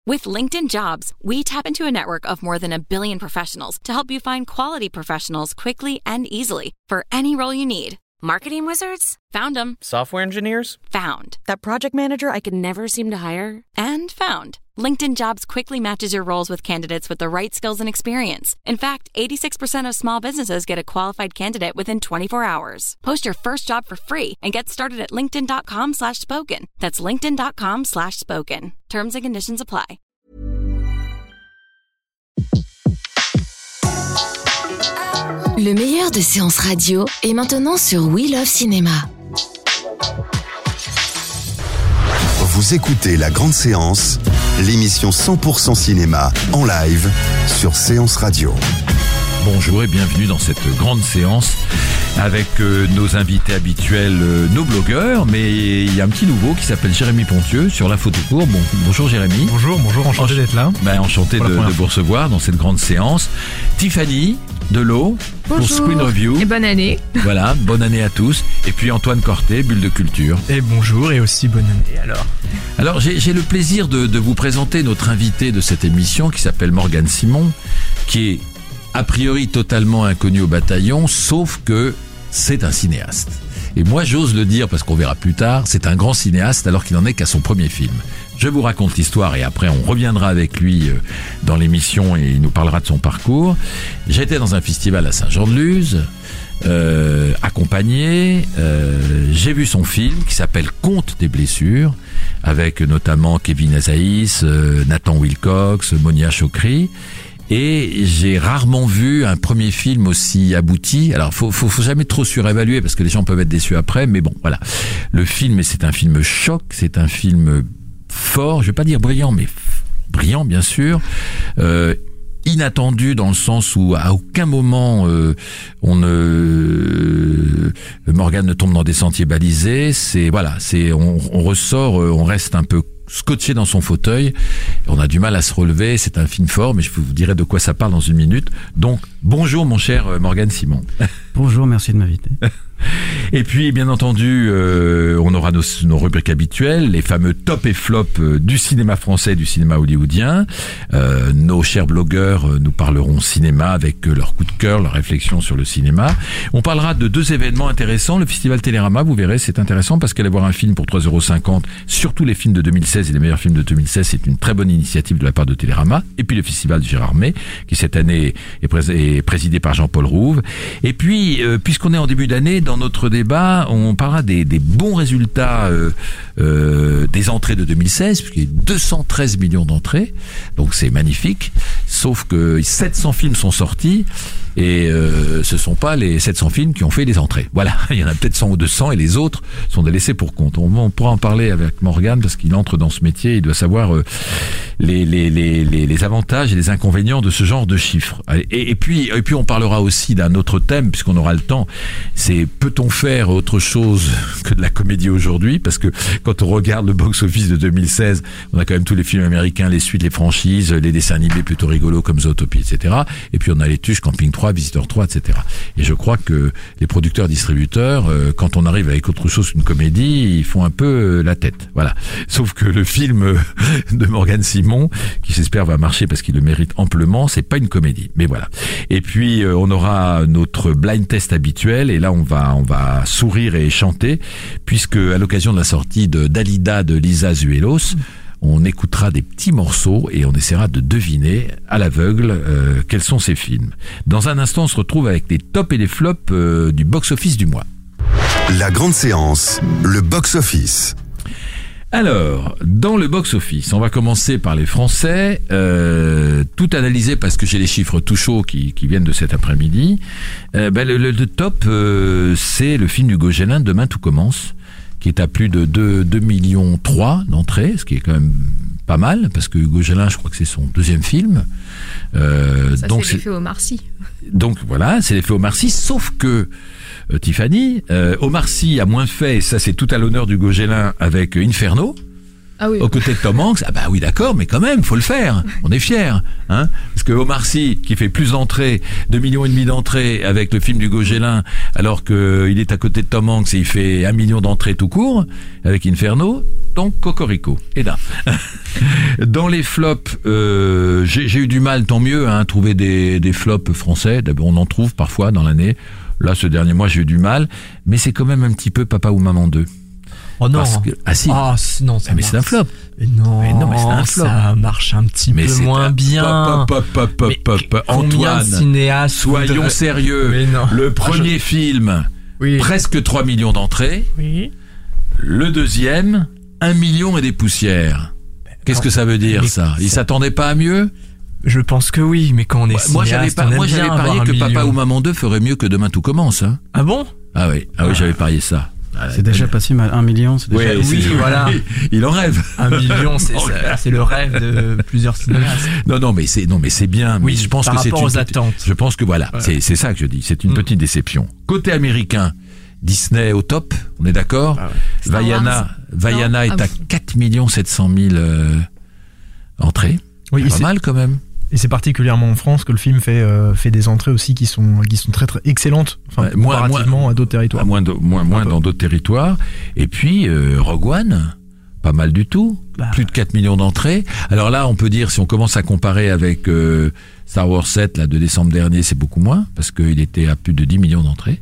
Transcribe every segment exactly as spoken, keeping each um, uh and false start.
With LinkedIn Jobs, we tap into a network of more than a billion professionals to help you find quality professionals quickly and easily for any role you need. Marketing wizards? Found them. Software engineers? Found. That project manager I could never seem to hire? And found. LinkedIn Jobs quickly matches your roles with candidates with the right skills and experience. In fact, eighty-six percent of small businesses get a qualified candidate within twenty-four hours. Post your first job for free and get started at linkedin.com slash spoken. That's linkedin.com slash spoken. Terms and conditions apply. Le meilleur de séances radio est maintenant sur We Love Cinéma. Vous écoutez La Grande Séance, l'émission cent pour cent cinéma en live sur Séance Radio. Bonjour et bienvenue dans cette grande séance avec euh, nos invités habituels, euh, nos blogueurs, mais il y a un petit nouveau qui s'appelle Jérémy Pontieux sur la photo court. Bon, bonjour Jérémy. Bonjour, bonjour, enchanté Ench- d'être là. Ben, enchanté de, de vous recevoir dans cette grande séance. Tiffany Delot pour Screen Review. Et bonne année. Voilà, bonne année à tous. Et puis Antoine Corté, Bulle de Culture. Et bonjour et aussi bonne année alors. Alors j'ai, j'ai le plaisir de, de vous présenter notre invité de cette émission qui s'appelle Morgane Simon, qui est a priori totalement inconnu au bataillon, sauf que c'est un cinéaste. Et moi j'ose le dire parce qu'on verra plus tard, c'est un grand cinéaste alors qu'il n'en est qu'à son premier film. Je vous raconte l'histoire et après on reviendra avec lui dans l'émission et il nous parlera de son parcours. J'étais dans un festival à Saint-Jean-de-Luz, euh, accompagné, euh, j'ai vu son film qui s'appelle Conte des blessures, avec notamment Kevin Azaïs, euh, Nathan Wilcox, Monia Chokri. Et j'ai rarement vu un premier film aussi abouti. Alors, faut, faut, faut jamais trop surévaluer parce que les gens peuvent être déçus après. Mais bon, voilà. Le film, c'est un film choc. C'est un film fort. Je vais pas dire brillant, mais f- brillant, bien sûr. Euh, inattendu dans le sens où à aucun moment euh, on ne euh, Morgane ne tombe dans des sentiers balisés. C'est voilà. C'est on, on ressort, euh, on reste un peu scotché dans son fauteuil, on a du mal à se relever, c'est un film fort, mais je vous dirai de quoi ça parle dans une minute. Donc, bonjour mon cher Morgane Simon. Bonjour, merci de m'inviter. Et puis, bien entendu, euh, on aura nos, nos rubriques habituelles, les fameux top et flop euh, du cinéma français, du cinéma hollywoodien. Euh, nos chers blogueurs euh, nous parleront cinéma avec euh, leur coup de cœur, leur réflexion sur le cinéma. On parlera de deux événements intéressants. Le Festival Télérama, vous verrez, c'est intéressant parce qu'aller voir un film pour trois euros cinquante, surtout les films de deux mille seize et les meilleurs films de deux mille seize, c'est une très bonne initiative de la part de Télérama. Et puis le Festival de Gérard May, qui cette année est, pré- est présidé par Jean-Paul Rouve. Et puis, euh, puisqu'on est en début d'année, dans notre débat, on parlera des, des bons résultats euh, euh, des entrées de deux mille seize, puisqu'il y a deux cent treize millions d'entrées, donc c'est magnifique, sauf que sept cents films sont sortis, et euh, ce sont pas les sept cents films qui ont fait les entrées. Voilà, il y en a peut-être cent ou deux cents, et les autres sont des laissés pour compte. On, on pourra en parler avec Morgane, parce qu'il entre dans ce métier, il doit savoir euh, les, les, les, les, les avantages et les inconvénients de ce genre de chiffres. Et, et, puis, et puis on parlera aussi d'un autre thème, puisqu'on aura le temps, c'est peut-on faire autre chose que de la comédie aujourd'hui, parce que quand on regarde le box-office de deux mille seize, on a quand même tous les films américains, les suites, les franchises, les dessins animés plutôt rigolos comme Zootopie, et cetera. Et puis on a les tuches, Camping trois, Visiteur trois, et cetera. Et je crois que les producteurs-distributeurs, euh, quand on arrive avec autre chose qu'une comédie, ils font un peu euh, la tête. Voilà. Sauf que le film euh, de Morgane Simon, qui j'espère va marcher parce qu'il le mérite amplement, c'est pas une comédie. Mais voilà. Et puis euh, on aura notre blind test habituel, et là on va on va sourire et chanter, puisque à l'occasion de la sortie de Dalida de Lisa Zuelos, on écoutera des petits morceaux et on essaiera de deviner à l'aveugle euh, quels sont ces films. Dans un instant, on se retrouve avec les tops et les flops euh, du box-office du mois. La grande séance, le box-office. Alors, dans le box-office, on va commencer par les Français, euh, tout analysé parce que j'ai les chiffres tout chauds qui, qui viennent de cet après-midi. Euh, ben le, le, le top, euh, c'est le film d'Hugo Gélin, Demain tout commence, qui est à plus de deux millions trois d'entrées, ce qui est quand même pas mal, parce que Hugo Gélin, je crois que c'est son deuxième film. Euh, Ça, donc c'est l'effet Omar Sy. Donc voilà, c'est l'effet Omar Sy, sauf que euh, Tiffany, euh, Omar Sy a moins fait, et ça c'est tout à l'honneur d'Hugo Gélin avec Inferno, Ah oui. Aux côtés de Tom Hanks, ah bah oui d'accord, mais quand même, faut le faire. On est fiers, hein. Parce que Omar Sy, qui fait plus d'entrées, deux millions et demi d'entrées avec le film du Gauguin, alors que il est à côté de Tom Hanks et il fait un million d'entrées tout court avec Inferno, donc cocorico. Et là, dans les flops, euh, j'ai, j'ai eu du mal, tant mieux, hein, à trouver des, des flops français. D'abord, on en trouve parfois dans l'année. Là, ce dernier mois, j'ai eu du mal, mais c'est quand même un petit peu Papa ou Maman deux. Oh non. Parce que, ah si. Ah non, ça Ah, mais marche. c'est un flop. Mais non, Mais non, mais c'est un flop. ça marche un petit Mais peu c'est moins un- bien. Pop, pop, pop, Mais pop, pop. combien Antoine, de cinéastes soyons voudraient- sérieux. Mais non. Le Ah, premier film, Oui. presque trois millions d'entrées. Oui. Le deuxième, un million et des poussières. Qu'est-ce non. que ça veut dire, Mais ça? Ils ça- s'attendaient pas à mieux? Je pense que oui, mais quand on est Moi, moi, j'avais, cinéaste, pas, on aime moi, j'avais bien parié avoir que un Papa million. ou Maman deux ferait mieux que Demain tout commence, hein. Ah bon? Ah oui, ah oui, j'avais parié ça. C'est déjà pas si mal. Un million, c'est déjà. Ouais, oui, c'est- voilà. Il en rêve. Un million, c'est, Oh, c'est, c'est le rêve de plusieurs cinéastes. Non, non, mais c'est, non, mais c'est bien. Oui, mais je pense par que c'est rapport une aux petite- attentes. Je pense que voilà, Voilà. c'est, c'est ça que je dis. C'est une Mm. petite déception. Côté américain, Disney au top, on est d'accord? Ah ouais. Star Vaiana, Wars. Vaiana Non, est ah à oui. quatre millions sept cent mille euh, entrées. Oui, et Pas c'est, mal quand même. Et c'est particulièrement en France que le film fait, euh, fait des entrées aussi qui sont, qui sont très très excellentes, enfin, Ouais, moins- comparativement moins- à d'autres territoires. À moins, de- moins, moins dans d'autres territoires. Et puis, euh, Rogue One, pas mal du tout. Bah. Plus de quatre millions d'entrées. Alors là, on peut dire, si on commence à comparer avec euh, Star Wars sept, là, de décembre dernier, c'est beaucoup moins, parce qu'il était à plus de dix millions d'entrées.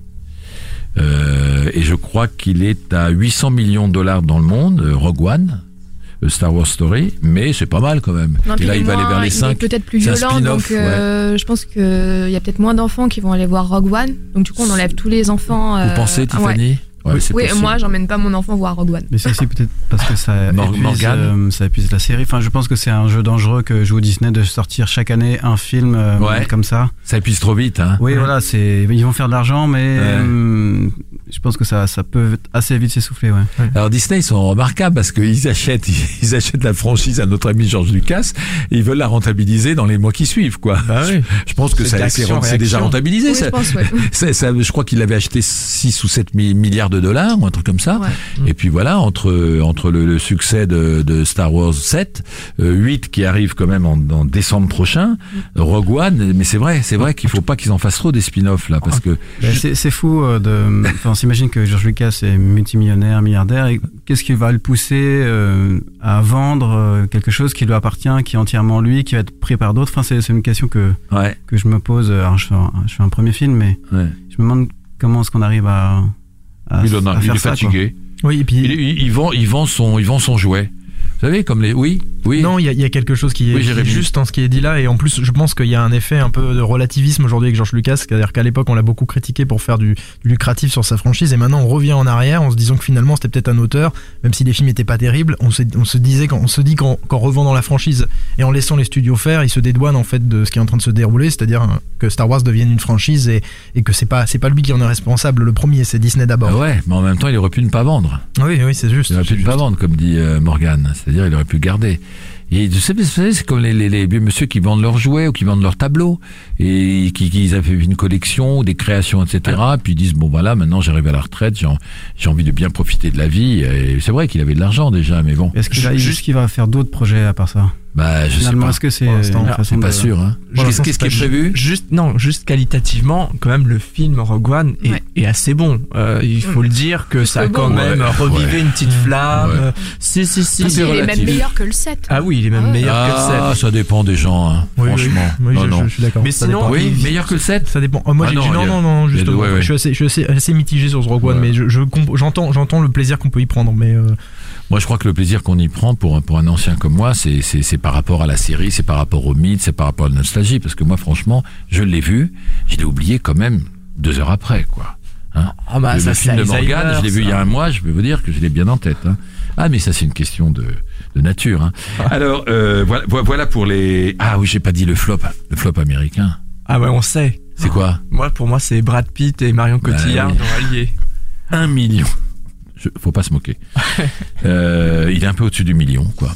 Euh, et je crois qu'il est à huit cents millions de dollars dans le monde, euh, Rogue One, euh, Star Wars Story, mais c'est pas mal quand même. Non, et puis là, il, il va est aller moins- vers les il cinq. est peut-être plus C'est un violent, spin-off, donc euh, je pense qu'il y a peut-être moins d'enfants qui vont aller voir Rogue One. Donc du coup, on enlève tous les enfants. Vous euh, pensez, ah ouais. Tiffany? Ouais, c'est Oui, possible. moi, j'emmène pas mon enfant voir Rogue One. Mais c'est aussi peut-être parce que ça Mor- épuise, Morgane. euh, ça épuise la série. Enfin, je pense que c'est un jeu dangereux que joue Disney de sortir chaque année un film euh, Ouais. comme ça. Ça épuise trop vite, hein. Oui, voilà, c'est ils vont faire de l'argent, mais Ouais. euh, je pense que ça, ça peut assez vite s'essouffler, ouais. Alors Disney, ils sont remarquables parce qu'ils achètent, ils achètent la franchise à notre ami George Lucas et ils veulent la rentabiliser dans les mois qui suivent, quoi. Bah oui. Je pense que C'est ça, de c'est, l'action, c'est déjà réaction. rentabilisé. Oui, ça, je pense, ouais. ça, ça- je crois qu'il avait acheté six ou sept mi- milliards de dollars ou un truc comme ça. Ouais. Et puis voilà, entre entre le, le succès de, de Star Wars sept, euh, huit qui arrive quand même en, en décembre prochain, Rogue One. Mais c'est vrai, c'est vrai qu'il faut pas qu'ils en fassent trop des spin-offs là, parce que Ben, c'est, c'est fou euh, de. Enfin, on s'imagine que George Lucas est multimillionnaire, milliardaire, et qu'est-ce qui va le pousser euh, à vendre euh, quelque chose qui lui appartient, qui est entièrement lui, qui va être pris par d'autres. Enfin, c'est, c'est une question que ouais, que je me pose. Alors, je fais un, je fais un premier film, mais ouais. je me demande comment est-ce qu'on arrive à, à, Il, en a- à il faire est ça, quoi. fatigué. Oui, et puis. Il, il, il vend, il vend son, il vend son jouet. Vous savez, comme les, oui, oui. Non, il y, a- il y a quelque chose qui est, Oui, qui est Jérémy. juste dans ce qui est dit là, et en plus, je pense qu'il y a un effet un peu de relativisme aujourd'hui avec George Lucas, c'est-à-dire qu'à l'époque, on l'a beaucoup critiqué pour faire du, du lucratif sur sa franchise, et maintenant, on revient en arrière en se disant que finalement, c'était peut-être un auteur, même si les films n'étaient pas terribles, on se, on se disait, quand, on se dit qu'en, qu'en revendant la franchise et en laissant les studios faire, ils se dédouanent en fait de ce qui est en train de se dérouler, c'est-à-dire hein, que Star Wars devienne une franchise et, et que c'est pas, c'est pas lui qui en est responsable. Le premier, c'est Disney d'abord. Ah ouais, mais en même temps, il aurait pu ne pas vendre. Oui, oui, c'est juste. Il aurait pu c'est ne juste. pas vendre, comme dit euh, Morgane. C'est-à-dire, il aurait pu garder. Et vous savez, vous savez, c'est comme les, les, les vieux monsieur qui vendent leurs jouets ou qui vendent leurs tableaux et qui, qui ils avaient une collection, des créations, et cetera. Puis ils disent bon voilà, maintenant j'arrive à la retraite, j'ai, en- j'ai envie de bien profiter de la vie. Et c'est vrai qu'il avait de l'argent déjà, mais bon, Est-ce qu'il, a- Juste- est-ce qu'il va faire d'autres projets à part ça? bah je sais Finalement, pas. est-ce que c'est Pour l'instant, une alors, façon C'est pas de- sûr. Hein. Pour Qu'est-ce, l'instant, qu'est-ce qui est c'est pas- prévu? Juste, non, juste qualitativement, quand même, le film Rogue One est, Ouais. est assez bon. Euh, il faut le dire que ça a Jusqu'au quand bout. même Ouais. revivé Ouais. une petite flamme. Ouais. Euh, Si, si, si. Tout Il est est même relatif. meilleur que le sept. Ah oui, il est même Ah ouais. meilleur que le Ah, sept. ça dépend des gens, hein, Oui, oui. franchement. Oui, non, je, non. je suis d'accord. Mais Ça sinon, dépend. Oui, il- meilleur que le sept. Ça dépend. Oh, moi, Ah j'ai non, dit non, il y a- non, non, il y a justement. deux, ouais, ouais. Je suis assez, je suis assez, assez mitigé sur ce Rogue One, Ouais. mais je, je comp- j'entends, j'entends le plaisir qu'on peut y prendre, mais euh, Moi, je crois que le plaisir qu'on y prend pour, pour un ancien comme moi, c'est, c'est, c'est par rapport à la série, c'est par rapport au mythe, c'est par rapport à la nostalgie. Parce que moi, franchement, je l'ai vu, je l'ai oublié quand même deux heures après, quoi. Hein Ah bah, le ça, le film de c'est Morgane, Alzheimer, je l'ai vu ça. il y a un mois, je peux vous dire que je l'ai bien en tête. Hein. Ah, mais ça, c'est une question de, de nature. Hein. Alors, euh, voilà, voilà pour les... Ah oui, j'ai pas dit le flop, le flop américain. Ah ouais, on sait. C'est quoi? Moi, pour moi, c'est Brad Pitt et Marion Bah Cotillard oui. dans Allié. Un million. Je, faut pas se moquer. euh, il est un peu au-dessus du million, quoi.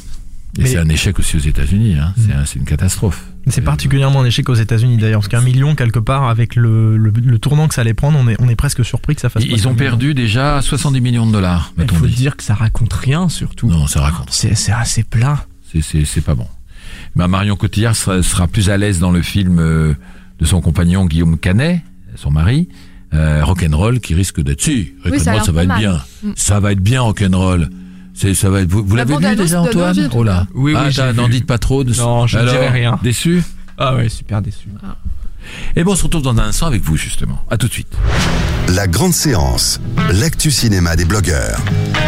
Et Mais- c'est un échec aussi aux États-Unis. Hein. C'est, un- c'est une catastrophe. C'est particulièrement un échec aux États-Unis d'ailleurs, parce qu'un million quelque part avec le, le, le tournant que ça allait prendre, on est, on est presque surpris que ça fasse. Ils, pas ils ont un million. perdu déjà soixante-dix millions de dollars. Il m'a-t-on faut dit. dire que ça raconte rien, surtout. Non, ça raconte. C'est, c'est assez plat. C'est, c'est, c'est pas bon. Bah, Marion Cotillard sera, sera plus à l'aise dans le film euh, de son compagnon Guillaume Canet, son mari, euh, Rock'n'Roll, qui risque d'être... Si, Oui, ça a Rock'n'Roll, l'air ça va pas être mal. bien. Mm. Ça va être bien, Rock'n'Roll. C'est, ça va être... Vous, vous La l'avez vu bande-annonce déjà, de Antoine? David, Oh là. Oui, oui, Ah, j'ai t'as- n'en vu. dites pas trop. De... Non, je ne Alors, dirai rien. Déçu? Ah ouais, super déçu. Et bon, on se retrouve dans un instant avec vous, justement. À tout de suite. La grande séance, l'actu cinéma des blogueurs.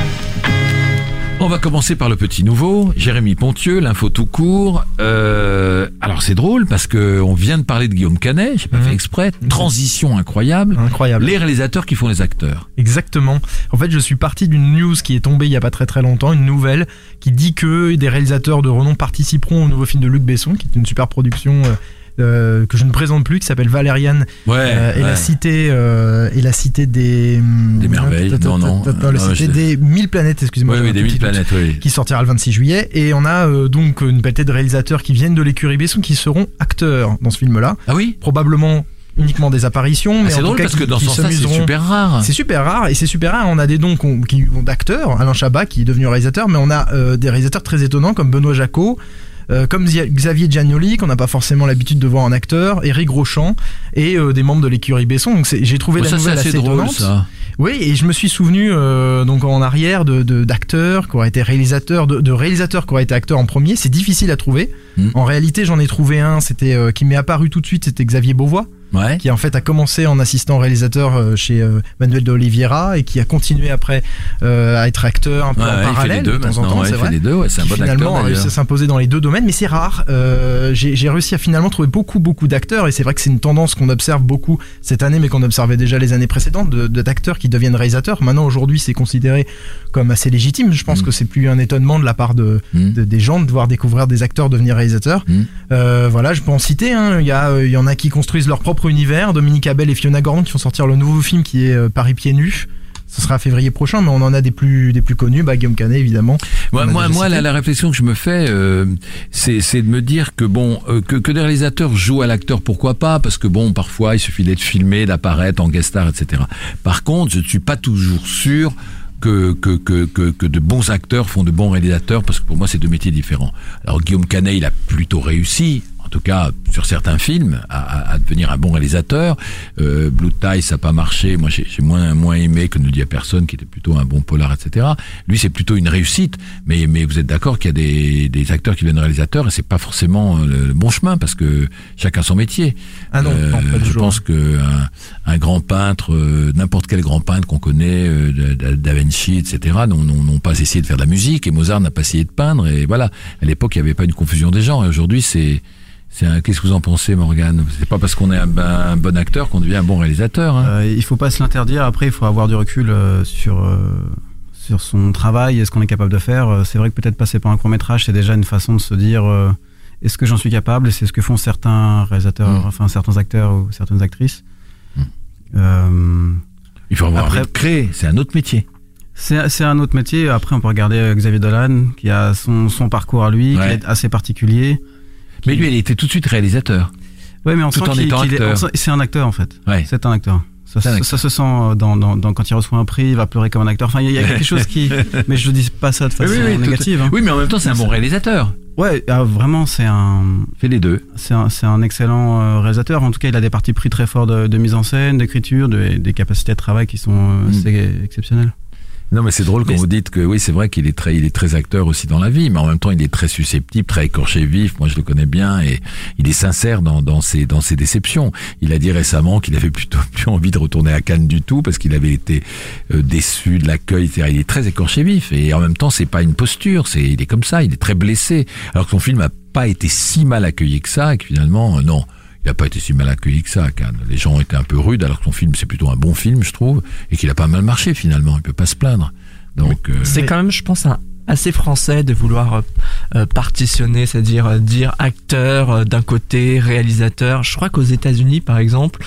On va commencer par le petit nouveau, Jérémy Pontieux, l'info tout court. Euh, alors c'est drôle parce que on vient de parler de Guillaume Canet, j'ai pas Mmh. fait exprès, transition incroyable. Incroyable. Les réalisateurs qui font les acteurs. Exactement. En fait, je suis parti d'une news qui est tombée il y a pas très très longtemps, une nouvelle qui dit que des réalisateurs de renom participeront au nouveau film de Luc Besson, qui est une super production euh, euh, que je ne présente plus, qui s'appelle Valériane Ouais. euh, et ouais. la cité euh, et la cité des Des merveilles. Non, non. la Non, cité je- des mille planètes. Excusez-moi. Oui, j'ai oui, un des tout mille petit doute. planètes, oui. Qui sortira le vingt-six juillet, et on a euh, donc une pelletée de réalisateurs qui viennent de l'écurie Besson qui seront acteurs dans ce film-là, Ah oui. probablement uniquement des apparitions, Ah, mais c'est en tout drôle cas parce qui- que dans qui ce sens-là, c'est s'amuseront. super rare. C'est super rare, et c'est super rare. On a des dons qu'on- qui vont d'acteurs, Alain Chabat qui est devenu réalisateur, mais on a euh, des réalisateurs très étonnants comme Benoît Jacot, euh, comme Zia- Xavier Giannoli, qu'on n'a pas forcément l'habitude de voir en acteur, Éric Rochant, et euh, des membres de l'écurie Besson. Donc c'est- j'ai trouvé Bon, la ça, c'est nouvelle assez assez drôle, étonnante. ça. Oui, et je me suis souvenu euh, donc en arrière de de- d'acteurs qui auraient été réalisateurs, de, de réalisateurs qui auraient été acteurs en premier. C'est difficile à trouver. Mm. En réalité, j'en ai trouvé un. C'était euh, qui m'est apparu tout de suite. C'était Xavier Beauvois, Ouais. qui en fait a commencé en assistant réalisateur euh, chez euh, Manuel de Oliveira et qui a continué après euh, à être acteur un peu Ouais, en ouais, il fait parallèle les deux de temps en maintenant. temps, Ouais, c'est il fait vrai. les deux. Ouais, c'est un Qui bon finalement acteur a réussi à d'ailleurs. s'imposer dans les deux domaines, mais c'est rare. Euh, j'ai j'ai réussi à finalement trouver beaucoup beaucoup d'acteurs, et c'est vrai que c'est une tendance qu'on observe beaucoup cette année, mais qu'on observait déjà les années précédentes, de, de- d'acteurs qui deviennent réalisateurs. Maintenant, aujourd'hui, c'est considéré comme assez légitime. Je pense Mm. que c'est plus un étonnement de la part de, Mm. de- des gens de voir découvrir des acteurs devenir réalisateurs. Mm. Euh, voilà, je peux en citer. Hein. Il y a, euh, il y en a qui construisent leur propre univers. Dominique Abel et Fiona Gordon qui vont sortir le nouveau film qui est euh, Paris pieds nus. Ce sera février prochain, mais on en a des plus des plus connus. Bah, Guillaume Canet, évidemment. Moi, On a moi, déjà moi cité. la, la réflexion que je me fais, euh, c'est, c'est de me dire que bon, euh, que, que des réalisateurs jouent à l'acteur, pourquoi pas, parce que bon, parfois, il suffit d'être filmé, d'apparaître en guest star, et cetera. Par contre, je ne suis pas toujours sûr que, que, que, que, que de bons acteurs font de bons réalisateurs, parce que pour moi, c'est deux métiers différents. Alors, Guillaume Canet, il a plutôt réussi, en tout cas sur certains films, à, à, à devenir un bon réalisateur. Euh, Blue Tie, ça n'a pas marché. Moi, j'ai, j'ai moins moins aimé que Ne dit à personne, qui était plutôt un bon polar, et cetera. Lui, c'est plutôt une réussite. Mais mais vous êtes d'accord qu'il y a des des acteurs qui deviennent réalisateurs, et c'est pas forcément le, le bon chemin, parce que chacun son métier. Ah non, Euh, non, pas je toujours. pense que un, un grand peintre, euh, n'importe quel grand peintre qu'on connaît, euh, Da- Da Vinci, et cetera, n'ont, n'ont, n'ont pas essayé de faire de la musique, et Mozart n'a pas essayé de peindre, et voilà. À l'époque, il n'y avait pas une confusion des genres, et aujourd'hui, c'est c'est un, qu'est-ce que vous en pensez, Morgane? C'est pas parce qu'on est un, un bon acteur qu'on devient un bon réalisateur. Hein. Euh, il faut pas se l'interdire. Après, il faut avoir du recul euh, sur euh, sur son travail et ce qu'on est capable de faire. Euh, C'est vrai que peut-être passer par un court métrage, c'est déjà une façon de se dire euh, est-ce que j'en suis capable? Et c'est ce que font certains réalisateurs, Mm. enfin certains acteurs ou certaines actrices. Mm. Euh, Il faut avoir Après- envie de créer, c'est un autre métier. c'est c'est un autre métier. Après, on peut regarder euh, Xavier Dolan, qui a son son parcours à lui, Ouais. qui est assez particulier. Mais lui, il était tout de suite réalisateur. Ouais, mais on Tout sent en qu'il, étant qu'il est, acteur. on sent- c'est un acteur en fait. Ouais. C'est un acteur. Ça, C'est un ça- acteur. ça se sent euh, dans, dans, dans quand il reçoit un prix, il va pleurer comme un acteur. Enfin, il y, a- il y a quelque chose qui. Mais je dis pas ça de façon Oui, oui, oui, tout- négative. Hein. Oui, mais en même temps, c'est un bon réalisateur. Ouais, ah, vraiment, c'est un, Fait les deux. c'est un, c'est un excellent euh, réalisateur. En tout cas, il a des partis pris très forts de, de mise en scène, d'écriture, de- des capacités de travail qui sont euh, Mm. assez exceptionnelles. Non, mais c'est drôle quand Mais vous dites que oui, c'est vrai qu'il est très, il est très acteur aussi dans la vie, mais en même temps, il est très susceptible, très écorché vif. Moi, je le connais bien, et il est sincère dans, dans ses, dans ses déceptions. Il a dit récemment qu'il avait plutôt plus envie de retourner à Cannes du tout parce qu'il avait été euh, déçu de l'accueil. C'est-à-dire, il est très écorché vif, et en même temps, c'est pas une posture. C'est, il est comme ça, il est très blessé. Alors que son film a pas été si mal accueilli que ça, et que finalement, euh, non. Il n'a pas été si mal accueilli que ça à Cannes. Les gens ont été un peu rudes, alors que son film, c'est plutôt un bon film, je trouve, et qu'il a pas mal marché finalement. Il peut pas se plaindre. Donc, euh, C'est quand même, je pense, un, assez français de vouloir euh, euh, partitionner, c'est-à-dire euh, dire acteur euh, d'un côté, réalisateur. Je crois qu'aux États-Unis, par exemple,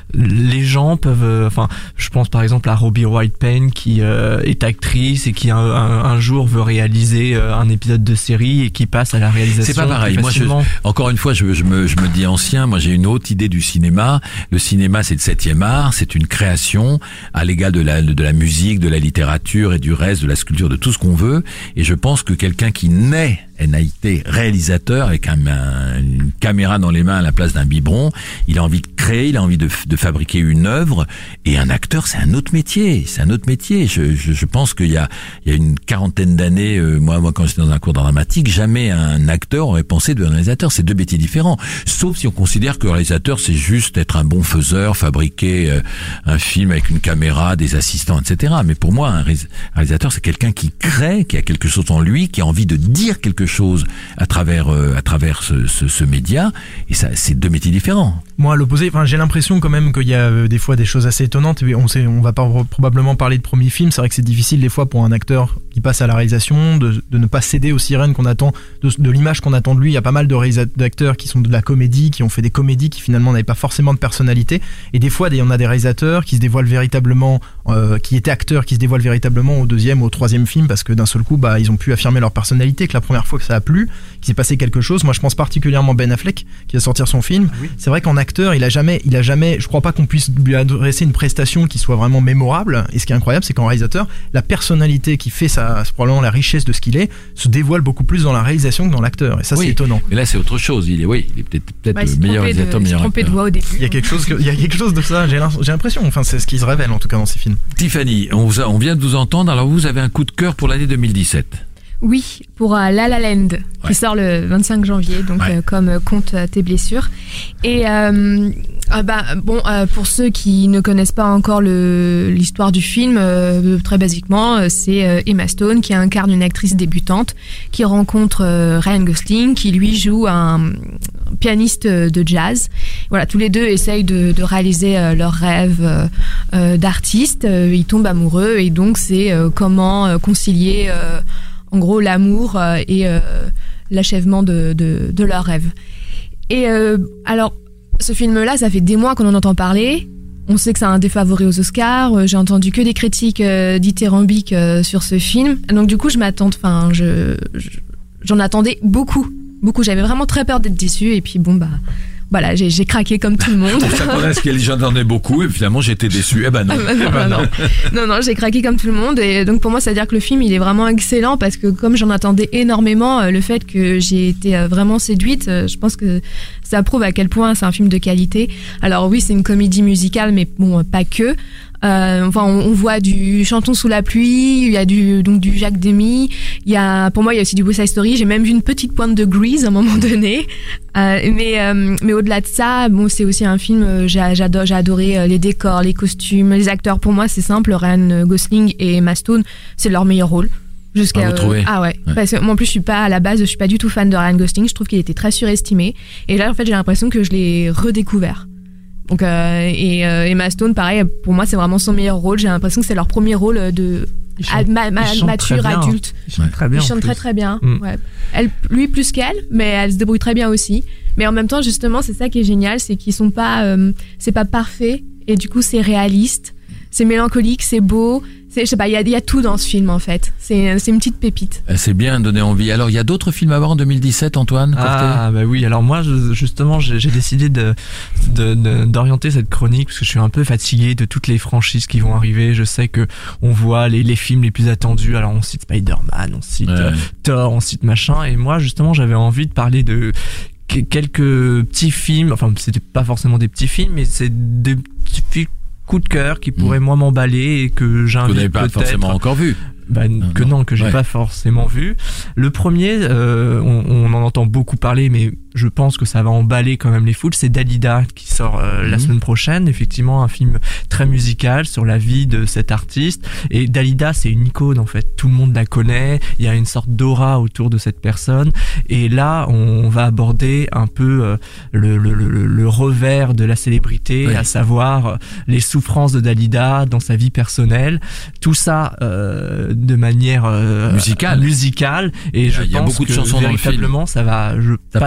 les gens peuvent, euh, enfin, je pense par exemple à Robbie White-Payne qui euh, est actrice et qui un, un, un jour veut réaliser euh, un épisode de série et qui passe à la réalisation. C'est pas pareil. Moi, je, encore une fois, je, je me, je me dis ancien. Moi, j'ai une autre idée du cinéma. Le cinéma, c'est le septième art. C'est une création à l'égal de la, de la musique, de la littérature et du reste, de la sculpture, de tout ce qu'on veut. Et je pense que quelqu'un qui naît N A I T, réalisateur, avec un, un, une caméra dans les mains à la place d'un biberon, il a envie de créer, il a envie de, de fabriquer une œuvre. Et un acteur, c'est un autre métier. C'est un autre métier. Je, je, je pense qu'il y a, il y a une quarantaine d'années, euh, moi, moi, quand j'étais dans un cours dramatique, jamais un acteur aurait pensé de réalisateur. C'est deux métiers différents. Sauf si on considère que le réalisateur, c'est juste être un bon faiseur, fabriquer euh, un film avec une caméra, des assistants, et cetera. Mais pour moi, un réalisateur, c'est quelqu'un qui crée, qui a quelque chose en lui, qui a envie de dire quelque chose à travers euh, à travers ce, ce, ce média. Et ça, c'est deux métiers différents. Moi, à l'opposé, enfin, j'ai l'impression quand même qu'il y a euh, des fois des choses assez étonnantes. On sait, on va pas probablement parler de premier film. C'est vrai que c'est difficile des fois pour un acteur qui passe à la réalisation de, de ne pas céder aux sirènes qu'on attend, de, de l'image qu'on attend de lui. Il y a pas mal de réalisateurs d'acteurs qui sont de la comédie, qui ont fait des comédies qui finalement n'avaient pas forcément de personnalité. Et des fois, il y en a des réalisateurs qui se dévoilent véritablement, euh, qui étaient acteurs, qui se dévoilent véritablement au deuxième ou au troisième film parce que d'un seul coup, bah, ils ont pu affirmer leur personnalité, que la première fois que ça a plu, qu'il s'est passé quelque chose. Moi, je pense particulièrement Ben Affleck qui va sortir son film. Oui. C'est vrai qu'en acteur, il a jamais, il a jamais, je crois pas qu'on puisse lui adresser une prestation qui soit vraiment mémorable. Et ce qui est incroyable, c'est qu'en réalisateur, la personnalité qui fait sa, probablement la richesse de ce qu'il est, se dévoile beaucoup plus dans la réalisation que dans l'acteur. Et ça, oui. c'est étonnant. Mais là, c'est autre chose. Il est, oui, il est peut-être, peut-être bah, le meilleur réalisateur, de, meilleur acteur. De voix au début. Il y a quelque chose, que, il y a quelque chose de ça. J'ai l'impression. Enfin, c'est ce qui se révèle en tout cas dans ces films. Tiffany, on, vous a, on vient de vous entendre. Alors, vous avez un coup de cœur pour l'année deux mille dix-sept. Oui, pour euh, La La Land, ouais. qui sort le vingt-cinq janvier, donc ouais. euh, comme euh, Compte euh, tes blessures. Et euh, euh, bah, bon, euh, pour ceux qui ne connaissent pas encore le, l'histoire du film, euh, très basiquement, euh, c'est euh, Emma Stone qui incarne une actrice débutante qui rencontre euh, Ryan Gosling, qui lui joue un pianiste de jazz. Voilà, tous les deux essayent de, de réaliser euh, leur rêve euh, euh, d'artiste. Euh, ils tombent amoureux et donc c'est euh, comment euh, concilier euh, en gros l'amour euh, et euh, l'achèvement de, de, de leur rêve. Et euh, alors, ce film-là, ça fait des mois qu'on en entend parler. On sait que c'est un des favoris aux Oscars. J'ai entendu que des critiques euh, dithyrambiques euh, sur ce film. Donc du coup, je m'attends, enfin, je, je, j'en attendais beaucoup, beaucoup. J'avais vraiment très peur d'être déçue. Et puis bon, bah... Voilà, j'ai, j'ai craqué comme tout le monde. Pour ça qu'on a ce qu'il j'en ai beaucoup et finalement j'étais déçu. Eh ben non. Ah bah non, eh ben non. non, non, j'ai craqué comme tout le monde et donc pour moi ça veut dire que le film il est vraiment excellent parce que comme j'en attendais énormément, le fait que j'ai été vraiment séduite, je pense que ça prouve à quel point c'est un film de qualité. Alors oui, c'est une comédie musicale, mais bon, pas que. Euh, enfin, on, on voit du Chantons sous la pluie, il y a du donc du Jacques Demy, il y a pour moi il y a aussi du West Side Story. J'ai même vu une petite pointe de Grease à un moment donné. Euh, mais euh, mais au-delà de ça, bon, c'est aussi un film. J'ai, j'adore, j'ai adoré les décors, les costumes, les acteurs. Pour moi, c'est simple. Ryan Gosling et Emma Stone, c'est leur meilleur rôle. Jusqu'à ah, vous euh, ah ouais, ouais. Parce que moi en plus je suis pas à la base, je suis pas du tout fan de Ryan Gosling. Je trouve qu'il était très surestimé. Et là en fait j'ai l'impression que je l'ai redécouvert. Donc euh, et euh, Emma Stone, pareil, pour moi c'est vraiment son meilleur rôle. J'ai l'impression que c'est leur premier rôle de chante, ma, ma, mature adulte. Il chante très bien. Il chante très très bien. Mm. Ouais. Elle, lui plus qu'elle, mais elle se débrouille très bien aussi. Mais en même temps justement c'est ça qui est génial, c'est qu'ils sont pas, euh, c'est pas parfait et du coup c'est réaliste, c'est mélancolique, c'est beau. C'est, je sais pas, il y a, y a tout dans ce film en fait. C'est, c'est une petite pépite. C'est bien donné envie. Alors il y a d'autres films à voir en deux mille dix-sept, Antoine Courtet? Ah bah oui. Alors moi je, justement j'ai, j'ai décidé de, de, de d'orienter cette chronique parce que je suis un peu fatigué de toutes les franchises qui vont arriver. Je sais que on voit les, les films les plus attendus. Alors on cite Spider-Man, on cite ouais. euh, Thor, on cite machin. Et moi justement j'avais envie de parler de quelques petits films. Enfin c'était pas forcément des petits films, mais c'est des petits films coup de cœur qui pourrait mmh. moi m'emballer et que j'invite vous n'avez pas peut-être forcément encore vu. Bah, non, que non, que j'ai ouais. pas forcément vu. Le premier, euh, on, on en entend beaucoup parler, mais je pense que ça va emballer quand même les foules. C'est Dalida qui sort euh, mmh. la semaine prochaine. Effectivement, un film très musical sur la vie de cet artiste. Et Dalida, c'est une icône en fait. Tout le monde la connaît. Il y a une sorte d'aura autour de cette personne. Et là, on va aborder un peu euh, le, le, le, le revers de la célébrité, oui. à savoir les souffrances de Dalida dans sa vie personnelle. Tout ça. Euh, de manière euh, musicale musicale et je il y a pense beaucoup de que chansons véritablement dans le film. Ça va je ça passe, peut marcher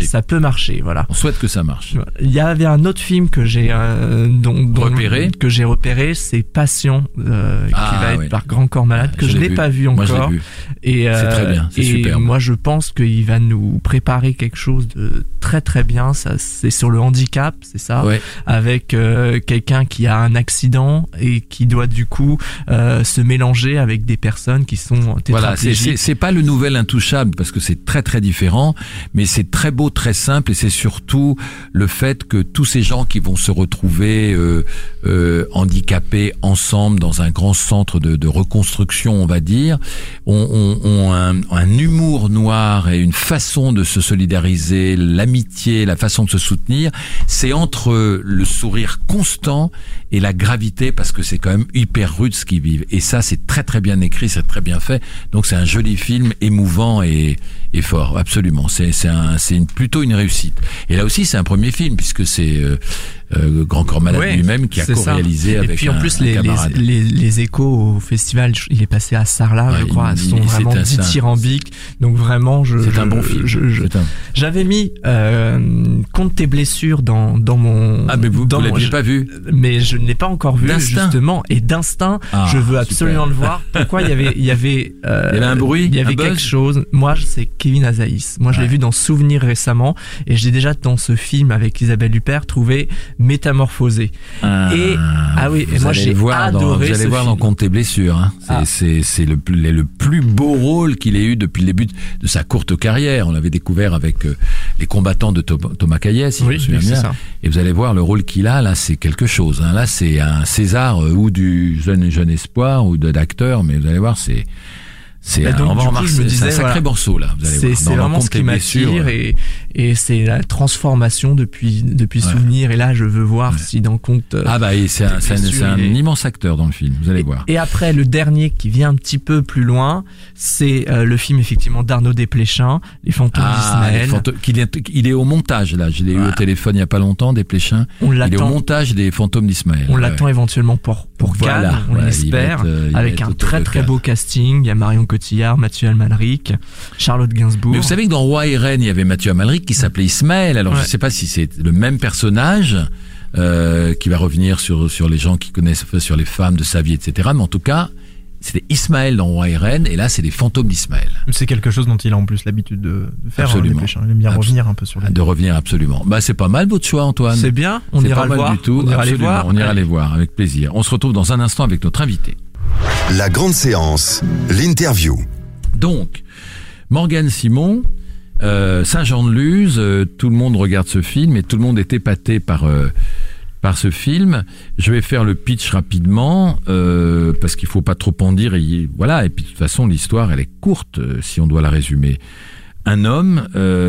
ça peut marcher, voilà. On souhaite que ça marche. Il y avait un autre film que j'ai euh, dont, dont, repéré, que j'ai repéré, c'est Passion, euh, ah, qui va ouais. être par Grand Corps Malade, que je, je n'ai vu. pas vu encore. Moi, je l'ai vu. Et euh, c'est très bien, c'est et superbe. moi, je pense qu'il va nous préparer quelque chose de très très bien. Ça, c'est sur le handicap, c'est ça, ouais. avec euh, quelqu'un qui a un accident et qui doit du coup euh, se mélanger avec des personnes qui sont tétraplégiques. Voilà, c'est, c'est, c'est pas le nouvel Intouchable parce que c'est très très différent, mais c'est très beau, très simple, et c'est surtout le fait que tous ces gens qui vont se retrouver euh, euh, handicapés ensemble dans un grand centre de, de reconstruction, on va dire, ont, ont, ont un, un humour noir et une façon de se solidariser, l'amitié, la façon de se soutenir. C'est entre le sourire constant et la gravité, parce que c'est quand même hyper rude ce qu'ils vivent. Et ça, c'est très très bien écrit, c'est très bien fait. Donc c'est un joli film, émouvant et, et fort, absolument. C'est, c'est, un, c'est une, plutôt une réussite. Et là aussi, c'est un premier film, puisque c'est euh, euh, Grand Corps Malade ouais, lui-même qui a co-réalisé avec un, et puis en un, plus un les, camarade. Les, les, les échos au festival, il est passé à Sarlat, ouais, je crois, il, sont il, vraiment dithyrambiques. Donc vraiment, je, c'est je, un bon film. Je, je, un... J'avais mis euh, Compte tes blessures dans dans mon. Ah mais vous, dans vous l'aviez mon, pas vu. Mais je ne l'ai pas encore vu d'instinct. Justement, et d'instinct, ah, je veux absolument super. Le voir. Pourquoi il y avait il y avait euh, il y avait un bruit, il y avait un quelque buzz. chose. Moi, c'est Kevin Azaïs. Moi, je ouais. l'ai vu dans Souvenir récemment, et j'ai déjà dans ce film avec Isabelle Huppert trouvé Métamorphosé. Ah, et ah oui, et moi j'ai voir adoré. Dans, vous allez ce voir film. Dans Compte tes blessures. Hein. C'est, ah. c'est, c'est le, le, le plus beau rôle qu'il ait eu depuis le début de sa courte carrière. On l'avait découvert avec euh, les combattants de Thomas Caillet, si oui, je me souviens bien. Ça. Et vous allez voir le rôle qu'il a là, c'est quelque chose. Hein. Là, c'est un César euh, ou du jeune jeune espoir ou de d'acteur, mais vous allez voir, c'est c'est un, donc, on va en coup, je me disais, c'est un sacré voilà, morceau là. Vous allez c'est, voir. C'est dans, vraiment dans ce qui m'attire et, et c'est la transformation depuis depuis ouais. Souvenir. Et là, je veux voir ouais. si dans Compte. Ah bah et c'est un, c'est un, c'est un et... immense acteur dans le film. Vous allez et, voir. Et après, le dernier qui vient un petit peu plus loin, c'est euh, le film effectivement d'Arnaud Desplechin, Les Fantômes ah, d'Ismaël. Les fantômes, qu'il est, il est au montage là. Je l'ai ouais. eu au téléphone il y a pas longtemps. Desplechin. On il est au montage des Fantômes d'Ismaël. On ouais. l'attend éventuellement pour pour voilà, Cannes. On ouais, l'espère. Être, euh, avec un très très beau casting. Il y a Marion Cotillard, Mathieu Amalric, Charlotte Gainsbourg. Mais vous savez que dans Roi et Reine, il y avait Mathieu Amalric qui s'appelait Ismaël. Alors ouais. je ne sais pas si c'est le même personnage euh, qui va revenir sur sur les gens qui connaissent, sur les femmes de sa vie, et cetera. Mais en tout cas, c'était Ismaël dans Roi et Reine, et là c'est les Fantômes d'Ismaël. C'est quelque chose dont il a en plus l'habitude de, de faire. Absolument. Hein, il aime bien Absol- revenir un peu sur les... De revenir absolument. Bah c'est pas mal votre choix, Antoine. C'est bien. On c'est ira pas le mal voir. Du tout. On ira absolument. les voir. On ira les voir avec plaisir. On se retrouve dans un instant avec notre invité. La grande séance, l'interview. Donc, Morgane Simon, euh, Saint-Jean-de-Luz, euh, tout le monde regarde ce film et tout le monde est épaté par euh, par ce film. Je vais faire le pitch rapidement euh, parce qu'il faut pas trop en dire. Et voilà. Et puis de toute façon, l'histoire elle est courte euh, si on doit la résumer. Un homme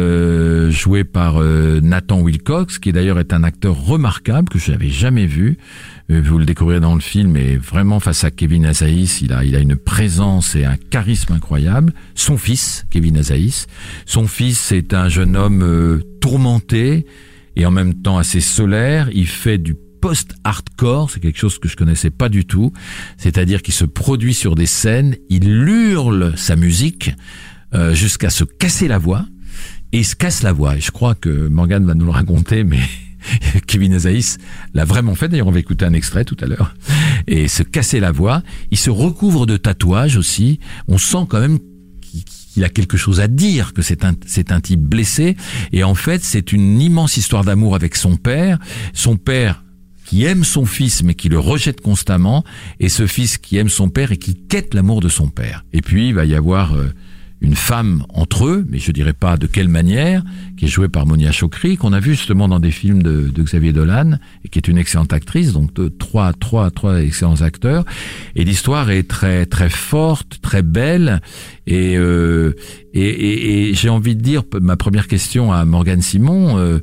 euh, joué par euh, Nathan Wilcox, qui d'ailleurs est un acteur remarquable que je n'avais jamais vu. Euh, vous le découvrirez dans le film, et vraiment face à Kevin Azaïs, il a, il a une présence et un charisme incroyable. Son fils, Kevin Azaïs, son fils est un jeune homme euh, tourmenté et en même temps assez solaire. Il fait du post-hardcore, c'est quelque chose que je connaissais pas du tout. C'est-à-dire qu'il se produit sur des scènes, il hurle sa musique. Euh, jusqu'à se casser la voix, et il se casse la voix. Et je crois que Morgane va nous le raconter, mais Kevin Azaïs l'a vraiment fait. D'ailleurs, on va écouter un extrait tout à l'heure. Et se casser la voix. Il se recouvre de tatouages aussi. On sent quand même qu'il a quelque chose à dire, que c'est un, c'est un type blessé. Et en fait, c'est une immense histoire d'amour avec son père. Son père qui aime son fils mais qui le rejette constamment, et ce fils qui aime son père et qui quête l'amour de son père. Et puis, il va y avoir... Euh, une femme entre eux, mais je dirais pas de quelle manière, qui est jouée par Monia Chokri, qu'on a vu justement dans des films de, de Xavier Dolan, et qui est une excellente actrice, donc de, trois, trois, trois excellents acteurs. Et l'histoire est très, très forte, très belle, et, euh, et, et, et j'ai envie de dire, ma première question à Morgane Simon, euh,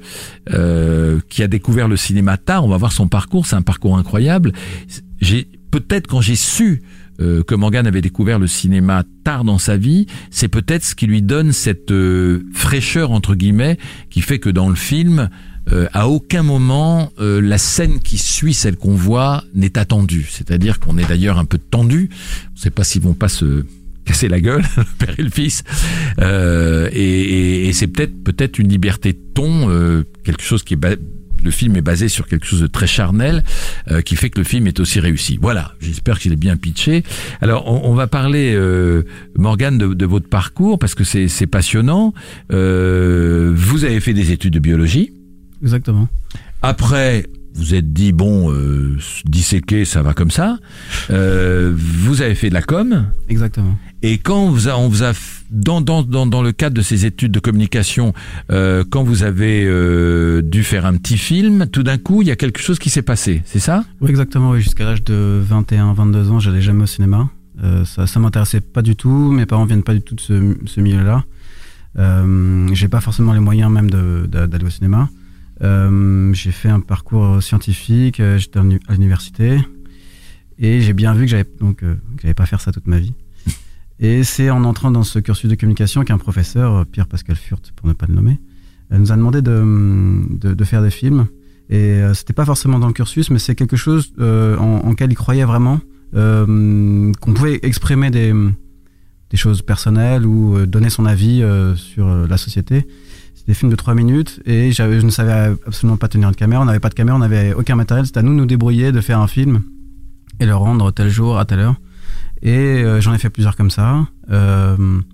euh, qui a découvert le cinéma tard, on va voir son parcours, c'est un parcours incroyable. J'ai, peut-être quand j'ai su Euh, que Morgane avait découvert le cinéma tard dans sa vie, c'est peut-être ce qui lui donne cette euh, fraîcheur entre guillemets qui fait que dans le film, euh, à aucun moment euh, la scène qui suit celle qu'on voit n'est attendue. C'est-à-dire qu'on est d'ailleurs un peu tendu. On ne sait pas s'ils vont pas se casser la gueule, le père et le fils. Euh, et, et, et c'est peut-être peut-être une liberté de ton, euh, quelque chose qui est ba- le film est basé sur quelque chose de très charnel, euh, qui fait que le film est aussi réussi. Voilà, j'espère qu'il est bien pitché. Alors, on, on va parler, euh, Morgane, de, de votre parcours, parce que c'est, c'est passionnant. Euh, vous avez fait des études de biologie. Exactement. Après, vous êtes dit, bon, euh, disséquer, ça va comme ça. Euh, vous avez fait de la com. Exactement. Et quand on vous a, on vous a dans, dans, dans, dans le cadre de ces études de communication, euh, quand vous avez euh, dû faire un petit film, tout d'un coup, il y a quelque chose qui s'est passé, c'est ça ? Oui, exactement. Oui. Jusqu'à l'âge de vingt et un vingt-deux ans, j'allais jamais au cinéma. Euh, ça, ça m'intéressait pas du tout. Mes parents viennent pas du tout de ce, ce milieu-là. Euh, j'ai pas forcément les moyens même de, de, d'aller au cinéma. Euh, j'ai fait un parcours scientifique, euh, j'étais à l'université et j'ai bien vu que j'avais donc euh, que j'allais pas faire ça toute ma vie. Et c'est en entrant dans ce cursus de communication qu'un professeur, Pierre Pascal Furt pour ne pas le nommer, euh, nous a demandé de, de, de faire des films. Et euh, c'était pas forcément dans le cursus, mais c'est quelque chose euh, en, en quel il croyait vraiment, euh, qu'on pouvait exprimer des, des choses personnelles ou euh, donner son avis euh, sur euh, la société. Des films de trois minutes et j'avais, je ne savais absolument pas tenir une caméra, on n'avait pas de caméra, on n'avait aucun matériel, c'était à nous de nous débrouiller, de faire un film et le rendre tel jour, à telle heure. Et euh, j'en ai fait plusieurs comme ça. Euh,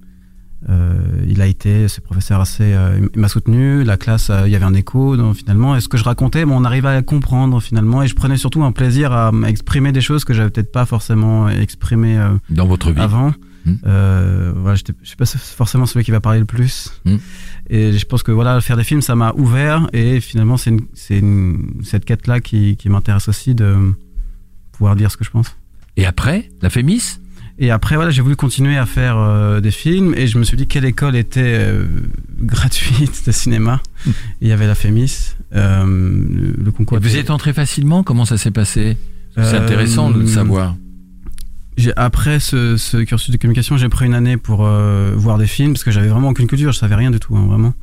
euh, il a été, ce professeur assez, euh, il m'a soutenu, la classe, euh, il y avait un écho donc, finalement, et ce que je racontais, bon, on arrivait à comprendre finalement, et je prenais surtout un plaisir à exprimer des choses que j'avais peut-être pas forcément exprimées euh, dans votre vie avant. Mmh. Euh, voilà, j'étais, je suis pas forcément celui qui va parler le plus. Mmh. Et je pense que voilà, faire des films, ça m'a ouvert. Et finalement, c'est, une, c'est une, cette quête-là qui, qui m'intéresse aussi de pouvoir dire ce que je pense. Et après, la Fémis ? Et après, voilà, j'ai voulu continuer à faire euh, des films. Et je me suis dit quelle école était euh, gratuite de cinéma. Mmh. Et il y avait la Fémis, euh, le, le concours. Et vous y êtes entré facilement ? Comment ça s'est passé ? C'est euh, intéressant de le savoir. J'ai, après ce, ce cursus de communication, j'ai pris une année pour euh, voir des films parce que j'avais vraiment aucune culture, je savais rien du tout, hein, vraiment.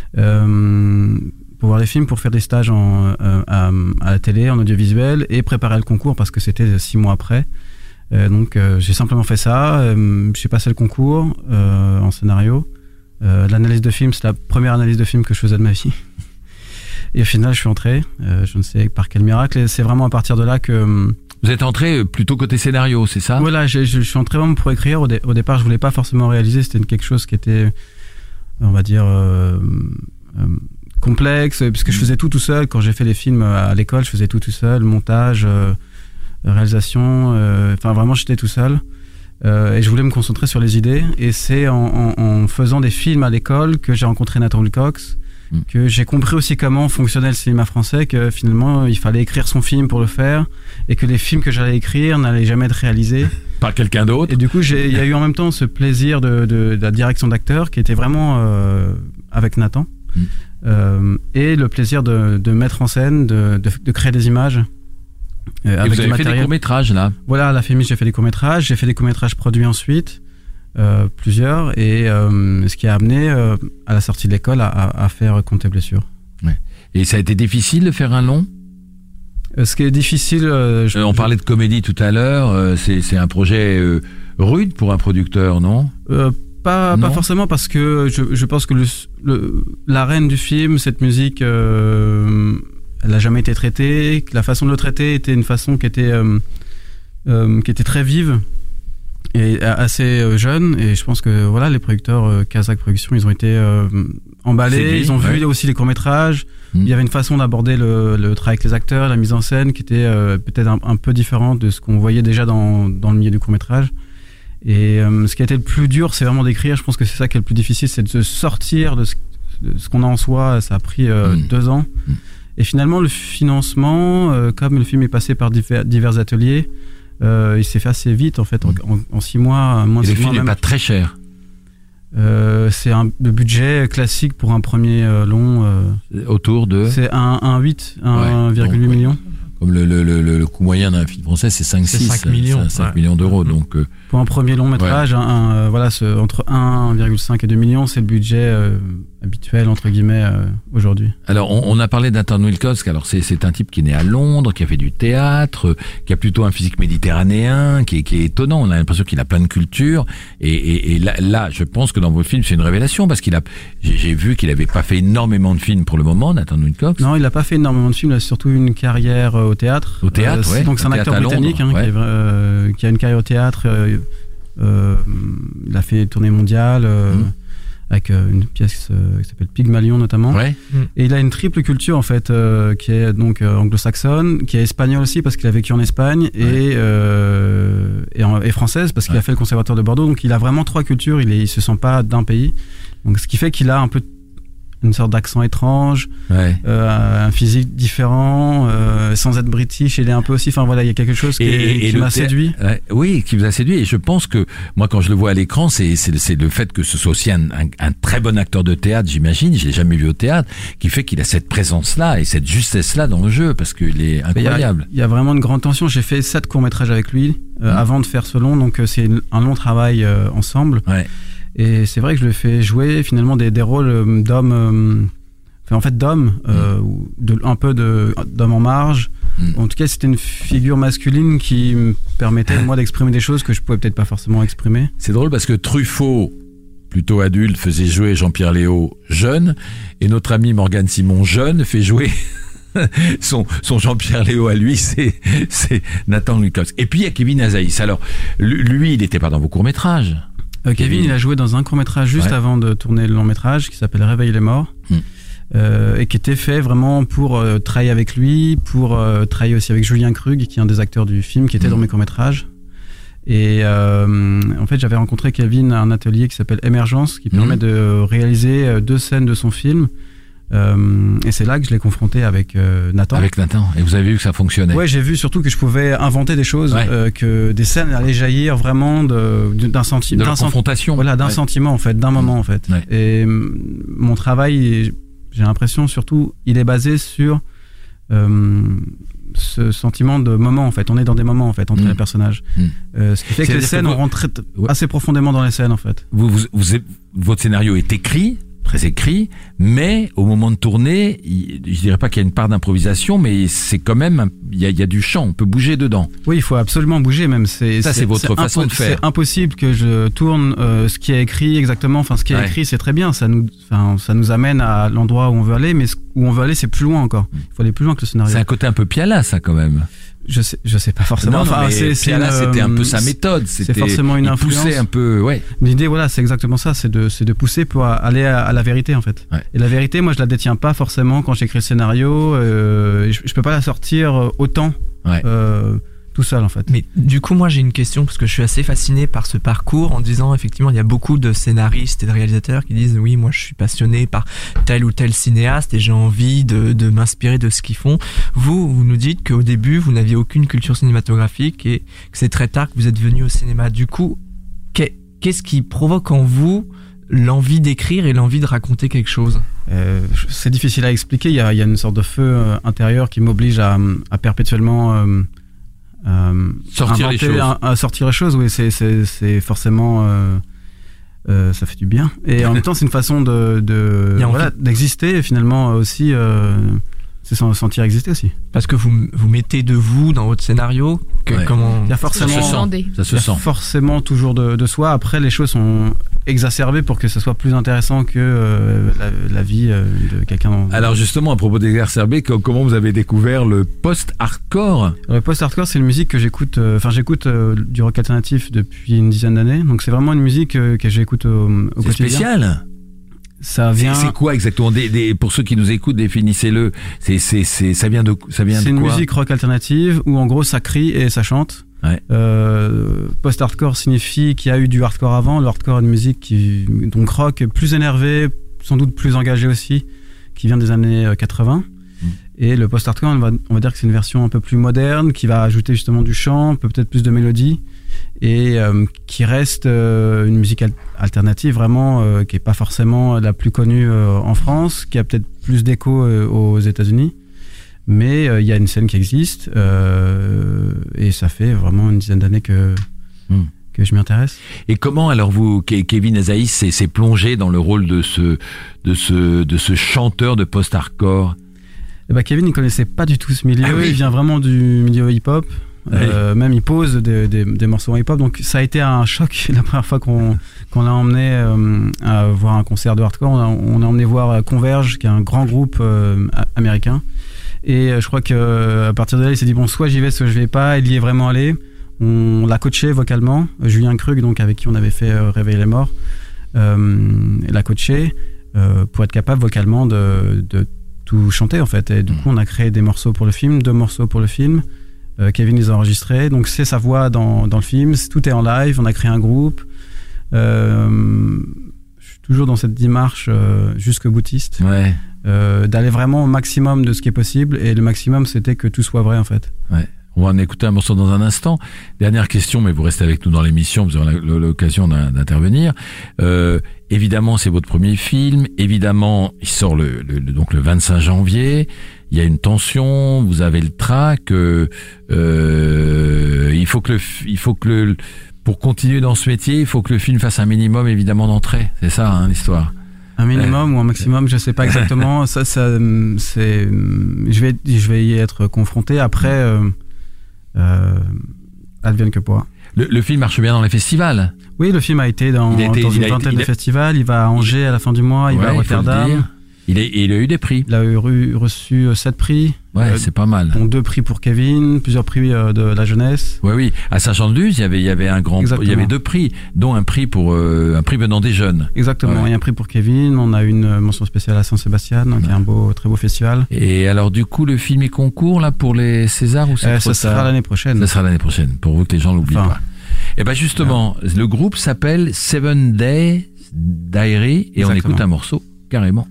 Euh, pour voir des films, pour faire des stages en, euh, à, à la télé, en audiovisuel et préparer le concours parce que c'était six mois après. Euh, donc euh, j'ai simplement fait ça. Euh, j'ai passé le concours euh, en scénario. Euh, l'analyse de film, c'est la première analyse de film que je faisais de ma vie. Et au final, je suis entré. Euh, je ne sais par quel miracle. Et c'est vraiment à partir de là que vous êtes entré plutôt côté scénario, c'est ça ? Voilà, je, je, je suis entré vraiment pour écrire. Au, dé, au départ, je voulais pas forcément réaliser. C'était quelque chose qui était, on va dire, euh, euh, complexe, puisque je faisais tout tout seul. Quand j'ai fait les films à l'école, je faisais tout tout seul, montage, euh, réalisation. Euh, enfin, vraiment, j'étais tout seul. Euh, et je voulais me concentrer sur les idées. Et c'est en, en, en faisant des films à l'école que j'ai rencontré Nathan Wilcox, que j'ai compris aussi comment fonctionnait le cinéma français, que finalement il fallait écrire son film pour le faire et que les films que j'allais écrire n'allaient jamais être réalisés par quelqu'un d'autre. Et du coup, il y a eu en même temps ce plaisir de, de, de la direction d'acteur qui était vraiment euh, avec Nathan mm. euh, et le plaisir de, de mettre en scène, de, de, de créer des images. Euh, et avec vous avez fait des courts-métrages là ? Voilà, à la Fémis, j'ai fait des courts-métrages, j'ai fait des courts-métrages produits ensuite. Euh, plusieurs et euh, ce qui a amené euh, à la sortie de l'école à, à, à faire Compte et blessures. Ouais. Et ça a été difficile de faire un long ? euh, Ce qui est difficile... Euh, je, euh, on je... parlait de comédie tout à l'heure, euh, c'est, c'est un projet euh, rude pour un producteur, non ? euh, pas, non pas forcément parce que je, je pense que le, le, l'arène du film, cette musique, euh, elle n'a jamais été traitée, que la façon de le traiter était une façon qui était, euh, euh, qui était très vive et assez jeune, et je pense que voilà, les producteurs euh, Kazakh Productions, ils ont été euh, emballés, dit, ils ont ouais. vu aussi les courts-métrages. Mmh. Il y avait une façon d'aborder le, le travail avec les acteurs, la mise en scène qui était euh, peut-être un, un peu différente de ce qu'on voyait déjà dans, dans le milieu du court-métrage. Et euh, ce qui a été le plus dur, c'est vraiment d'écrire. Je pense que c'est ça qui est le plus difficile, c'est de se sortir de ce, de ce qu'on a en soi. Ça a pris euh, mmh. deux ans. Mmh. Et finalement, le financement, euh, comme le film est passé par divers, divers ateliers, Euh, il s'est fait assez vite en fait, en, en, en six mois, moins de six mois. Et le film n'est pas très cher. Euh, c'est un le budget classique pour un premier euh, long. Euh, Autour de. C'est un huit, un virgule huit ouais, million. Comme le, le, le, le coût moyen d'un film français, c'est cinq six millions, cinq ouais. millions d'euros. Donc euh, pour un premier long métrage, ouais. un, un, voilà, ce, entre un virgule cinq et deux millions, c'est le budget euh, habituel entre guillemets euh, aujourd'hui. Alors on, on a parlé d'Anton Wilkowsk. Alors c'est c'est un type qui est né à Londres, qui a fait du théâtre, qui a plutôt un physique méditerranéen, qui est qui est étonnant. On a l'impression qu'il a plein de culture. Et, et, et là, là, je pense que dans vos films c'est une révélation parce qu'il a. J'ai, j'ai vu qu'il avait pas fait énormément de films pour le moment, Anton Wilkowsk. Non, il a pas fait énormément de films. Il a surtout une carrière au théâtre. Au théâtre, euh, ouais. Donc c'est un acteur britannique hein, ouais. qui, est, euh, qui a une carrière au théâtre. Euh, euh, il a fait tournée mondiale. Euh, mmh. avec une pièce euh, qui s'appelle Pygmalion notamment. Ouais. Et il a une triple culture en fait, euh, qui est donc euh, anglo-saxonne, qui est espagnole aussi parce qu'il a vécu en Espagne ouais. et, euh, et, en, et française parce qu'il ouais. a fait le conservatoire de Bordeaux. Donc il a vraiment trois cultures. Il, est, il se sent pas d'un pays. Donc ce qui fait qu'il a un peu une sorte d'accent étrange, ouais. euh, un physique différent, euh, sans être british, il est un peu aussi, enfin voilà, il y a quelque chose qui, et, est, et qui m'a thé... séduit. Ouais, oui, qui vous a séduit, et je pense que, moi quand je le vois à l'écran, c'est, c'est, c'est le fait que ce soit aussi un, un, un très bon acteur de théâtre, j'imagine, je l'ai jamais vu au théâtre, qui fait qu'il a cette présence-là et cette justesse-là dans le jeu, parce qu'il est incroyable. Il y, y a vraiment une grande tension, j'ai fait sept courts-métrages avec lui, euh, mmh. avant de faire ce long, donc euh, c'est un long travail euh, ensemble. Ouais. Et c'est vrai que je lui ai fait jouer finalement des, des rôles d'hommes, euh, enfin en fait d'hommes, euh, mmh. de, un peu de, d'hommes en marge. Mmh. En tout cas, c'était une figure masculine qui me permettait moi d'exprimer des choses que je pouvais peut-être pas forcément exprimer. C'est drôle parce que Truffaut, plutôt adulte, faisait jouer Jean-Pierre Léaud jeune, et notre ami Morgane Simon jeune fait jouer son, son Jean-Pierre Léaud à lui, c'est, c'est Nathan Wilkowsk. Et puis il y a Kevin Azaïs. Alors lui, il n'était pas dans vos courts-métrages. Euh, Kevin, Kevin, il a joué dans un court-métrage juste ouais. avant de tourner le long-métrage qui s'appelle Réveille les morts mm. euh, et qui était fait vraiment pour euh, travailler avec lui, pour euh, travailler aussi avec Julien Krug qui est un des acteurs du film qui était mm. dans mes courts-métrages. Et euh, en fait, j'avais rencontré Kevin à un atelier qui s'appelle Émergence qui permet mm. de réaliser deux scènes de son film. Euh, et c'est là que je l'ai confronté avec euh, Nathan. Avec Nathan. Et vous avez vu que ça fonctionnait. Ouais, j'ai vu surtout que je pouvais inventer des choses, ouais. euh, que des scènes allaient jaillir vraiment de, d'un sentiment, de la confrontation. Voilà, d'un ouais. sentiment en fait, d'un moment en fait. Ouais. Et mon travail, j'ai l'impression surtout, il est basé sur euh, ce sentiment de moment en fait. On est dans des moments en fait entre mmh. les personnages. Mmh. Euh, ce qui fait que les scènes, que vous... on rentre ouais. assez profondément dans les scènes en fait. Vous, vous, vous, votre scénario est écrit. Très écrit, mais au moment de tourner, je dirais pas qu'il y a une part d'improvisation, mais c'est quand même, il y a, il y a du chant, on peut bouger dedans. Oui, il faut absolument bouger même. C'est, ça, c'est, c'est votre c'est façon impo- de faire. C'est impossible que je tourne euh, ce qui est écrit exactement. Enfin, ce qui est ouais. écrit, c'est très bien. Ça nous, enfin, ça nous amène à l'endroit où on veut aller, mais où on veut aller, c'est plus loin encore. Il faut aller plus loin que le scénario. C'est un côté un peu Piala, ça, quand même. Je sais, je sais pas forcément. Non, non, enfin, c'est, c'est Piala, une, c'était un peu sa méthode. C'était, c'est forcément une influence. Pousser un peu, ouais. L'idée, voilà, c'est exactement ça. C'est de, c'est de pousser pour aller à, à la vérité, en fait. Ouais. Et la vérité, moi, je la détiens pas forcément quand j'écris le scénario. Euh, je, je peux pas la sortir autant. Ouais. Euh, tout seul en fait. Mais du coup moi j'ai une question parce que je suis assez fasciné par ce parcours en disant effectivement il y a beaucoup de scénaristes et de réalisateurs qui disent oui moi je suis passionné par tel ou tel cinéaste et j'ai envie de, de m'inspirer de ce qu'ils font. Vous, vous nous dites qu'au début vous n'aviez aucune culture cinématographique et que c'est très tard que vous êtes venu au cinéma. Du coup qu'est-ce qui provoque en vous l'envie d'écrire et l'envie de raconter quelque chose? euh, C'est difficile à expliquer, il y a, il y a une sorte de feu euh, intérieur qui m'oblige à, à perpétuellement euh, Euh, sortir les choses. À, à sortir les choses, oui, c'est, c'est, c'est forcément, euh, euh, ça fait du bien. Et en même temps, c'est une façon de, de voilà, d'exister et finalement aussi, euh, c'est se sentir exister aussi. Parce que vous vous mettez de vous dans votre scénario. Que, ouais. comment il y a forcément, ça se sent. Ça se il y a sent. forcément toujours de, de soi. Après, les choses sont exacerbées pour que ce soit plus intéressant que euh, la, la vie euh, de quelqu'un. Dans... Alors justement, à propos d'exacerbé, comment vous avez découvert le post-hardcore? Le post-hardcore, c'est une musique que j'écoute. Enfin, euh, j'écoute euh, du rock alternatif depuis une dizaine d'années. Donc, c'est vraiment une musique euh, que j'écoute au, au c'est quotidien. Spécial. Ça vient. C'est, c'est quoi exactement des, des, pour ceux qui nous écoutent, définissez-le. C'est, c'est, c'est, ça vient de, ça vient c'est de quoi? C'est une musique rock alternative où en gros ça crie et ça chante. Ouais. Euh, post-hardcore signifie qu'il y a eu du hardcore avant. Le hardcore est une musique qui, donc rock, plus énervé, sans doute plus engagé aussi, qui vient des années quatre-vingts. Mmh. Et le post-hardcore, on va, on va dire que c'est une version un peu plus moderne, qui va ajouter justement du chant, peut-être plus de mélodie, et euh, qui reste euh, une musique al- alternative vraiment, euh, qui est pas forcément la plus connue euh, en France, qui a peut-être plus d'écho euh, aux États-Unis. Mais il euh, y a une scène qui existe euh, et ça fait vraiment une dizaine d'années que, mmh. que je m'y intéresse. Et comment alors vous, Kevin Azaïs, s'est, s'est plongé dans le rôle de ce, de ce, de ce chanteur de post-hardcore? Eh ben, Kevin, il connaissait pas du tout ce milieu. Ah oui. Il vient vraiment du milieu hip-hop. Oui. Euh, même il pose des, des, des morceaux en hip-hop. Donc ça a été un choc la première fois qu'on, qu'on l'a emmené euh, à voir un concert de hardcore. On a, on a emmené voir Converge, qui est un grand groupe euh, américain. Et je crois qu'à partir de là, il s'est dit bon, soit j'y vais, soit je vais pas. Il y est vraiment allé. On l'a coaché vocalement. Julien Krug, donc avec qui on avait fait euh, Réveiller les morts, euh, l'a coaché euh, pour être capable vocalement de, de tout chanter en fait. Et du coup, on a créé des morceaux pour le film, deux morceaux pour le film. Euh, Kevin les a enregistrés, donc c'est sa voix dans dans le film. Tout est en live. On a créé un groupe. Euh, je suis toujours dans cette démarche euh, jusqu'au boutiste. Ouais. Euh, d'aller vraiment au maximum de ce qui est possible, et le maximum c'était que tout soit vrai en fait. Ouais. On va en écouter un morceau dans un instant. Dernière question, mais vous restez avec nous dans l'émission, vous aurez l'occasion d'intervenir. Euh, évidemment, c'est votre premier film. Évidemment, il sort le, le, le donc le vingt-cinq janvier. Il y a une tension, vous avez le trac. Euh, euh, il faut que le, il faut que le, pour continuer dans ce métier, il faut que le film fasse un minimum évidemment d'entrées. C'est ça, hein, l'histoire. Un minimum euh, ou un maximum, je sais pas exactement. ça, ça, c'est, je vais, je vais y être confronté. Après. Euh, Euh, advienne que pourra. Le, le film marche bien dans les festivals. Oui, le film a été dans, a été, dans une vingtaine de festivals. Il va à Angers à la fin du mois, il ouais, va à Rotterdam. Il, est, il a eu des prix. Il a eu, reçu sept prix. Ouais, euh, c'est pas mal. Dont deux prix pour Kevin, plusieurs prix euh, de la jeunesse. Ouais, oui. À Saint-Jean-de-Luz, il y avait, il y avait un grand, Exactement. il y avait deux prix, dont un prix pour euh, un prix venant des jeunes. Exactement. Ouais. Il y a un prix pour Kevin. On a une mention spéciale à Saint-Sébastien, donc ouais. un beau, très beau festival. Et alors, du coup, le film est concours là pour les Césars ou c'est euh, Ça sera l'année prochaine. Ça sera l'année prochaine, pour vous que les gens l'oublient enfin, pas. Et ben justement, ouais. le groupe s'appelle Seven Day Diary et Exactement. On écoute un morceau carrément.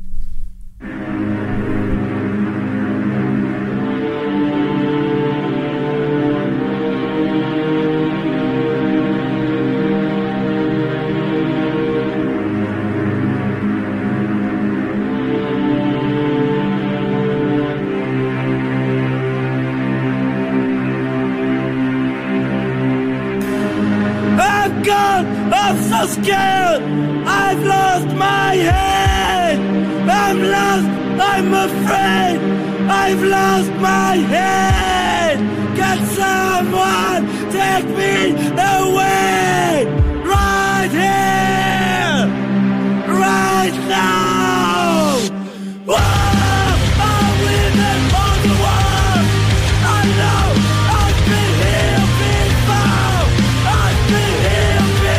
I'm so scared, I've lost my head. I'm lost, I'm afraid, I've lost my head. Can someone take me away? Right here, right now. Whoa, I'm living on the world. I know I've been here before. I've been here.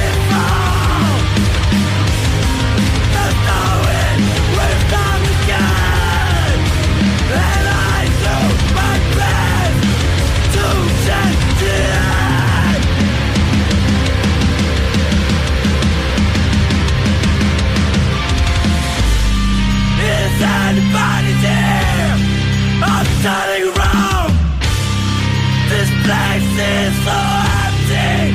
Anybody there? I'm turning around. This place is so empty.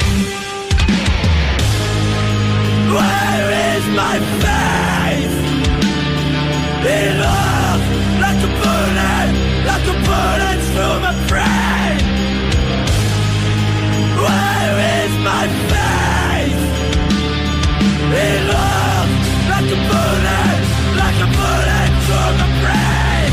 Where is my face? It looks like a bullet, like a bullet through my brain. Where is my face? It looks like a bullet, like a bullet through my brain.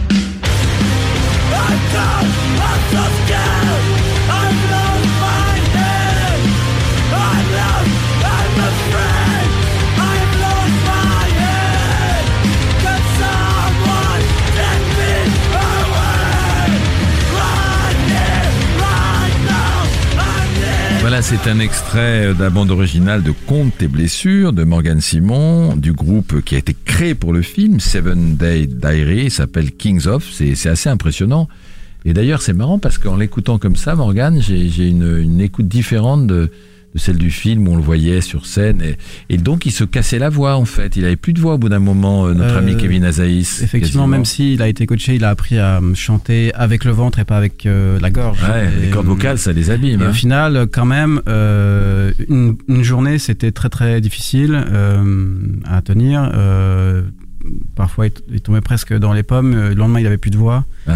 I'm gone, I'm so scared. I've lost my head. I'm lost, I'm afraid. I've lost my head. Can someone take me away? Right here, right now, I'm here. Voilà, c'est un extrait de la bande originale de Compte tes blessures de Morgane Simon, du groupe qui a été créé pour le film, Seven Day Diary, il s'appelle Kings of, c'est, c'est assez impressionnant. Et d'ailleurs, c'est marrant parce qu'en l'écoutant comme ça, Morgane, j'ai, j'ai une, une écoute différente de, de celle du film où on le voyait sur scène. Et, et donc, il se cassait la voix, en fait. Il avait plus de voix au bout d'un moment, notre euh, ami Kevin Azaïs. Effectivement, quasiment. Même s'il a été coaché, il a appris à chanter avec le ventre et pas avec euh, la gorge. Ouais, et, les cordes vocales, ça les abîme. Et hein. Au final, quand même, euh, une, une journée, c'était très très difficile euh, à tenir. Euh, parfois, il tombait presque dans les pommes. Le lendemain, il avait plus de voix. Ouais.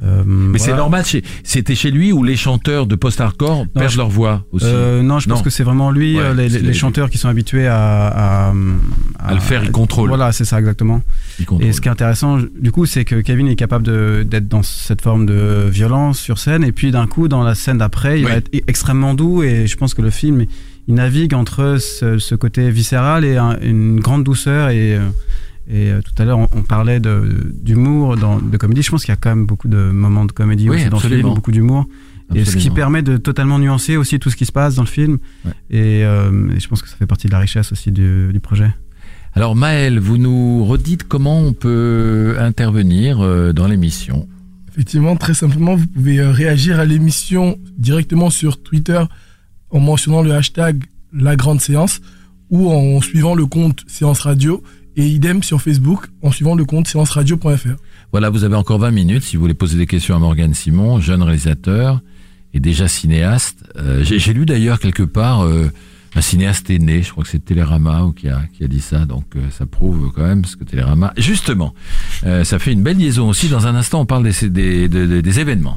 Euh, Mais voilà. c'est normal, chez, c'était chez lui où les chanteurs de post-hardcore perdent je, leur voix aussi. Euh, non, je non. pense que c'est vraiment lui, ouais, euh, les, les, les chanteurs qui sont habitués à, à, à, à le faire, il contrôle. Voilà, c'est ça exactement. Il contrôle. Et ce qui est intéressant, du coup, c'est que Kevin est capable de, d'être dans cette forme de violence sur scène, et puis d'un coup, dans la scène d'après, il oui. va être extrêmement doux, et je pense que le film, il navigue entre ce, ce côté viscéral et un, une grande douceur. Et Et euh, tout à l'heure, on, on parlait de, d'humour, dans, de comédie. Je pense qu'il y a quand même beaucoup de moments de comédie oui, aussi dans le film, beaucoup d'humour. Absolument. Et ce qui permet de totalement nuancer aussi tout ce qui se passe dans le film. Ouais. Et, euh, et je pense que ça fait partie de la richesse aussi du, du projet. Alors Maël, vous nous redites comment on peut intervenir euh, dans l'émission. Effectivement, très simplement, vous pouvez euh, réagir à l'émission directement sur Twitter en mentionnant le hashtag La Grande Séance ou en suivant le compte Séance Radio. Et idem sur Facebook en suivant le compte séance radio point f r. Voilà, vous avez encore vingt minutes si vous voulez poser des questions à Morgane Simon, jeune réalisateur et déjà cinéaste. Euh, j'ai, j'ai lu d'ailleurs quelque part euh, un cinéaste est né, je crois que c'est Télérama ou qui a qui a dit ça, donc euh, ça prouve quand même ce que Télérama. Justement, euh, ça fait une belle liaison aussi. Dans un instant, on parle des des, des, des, des événements.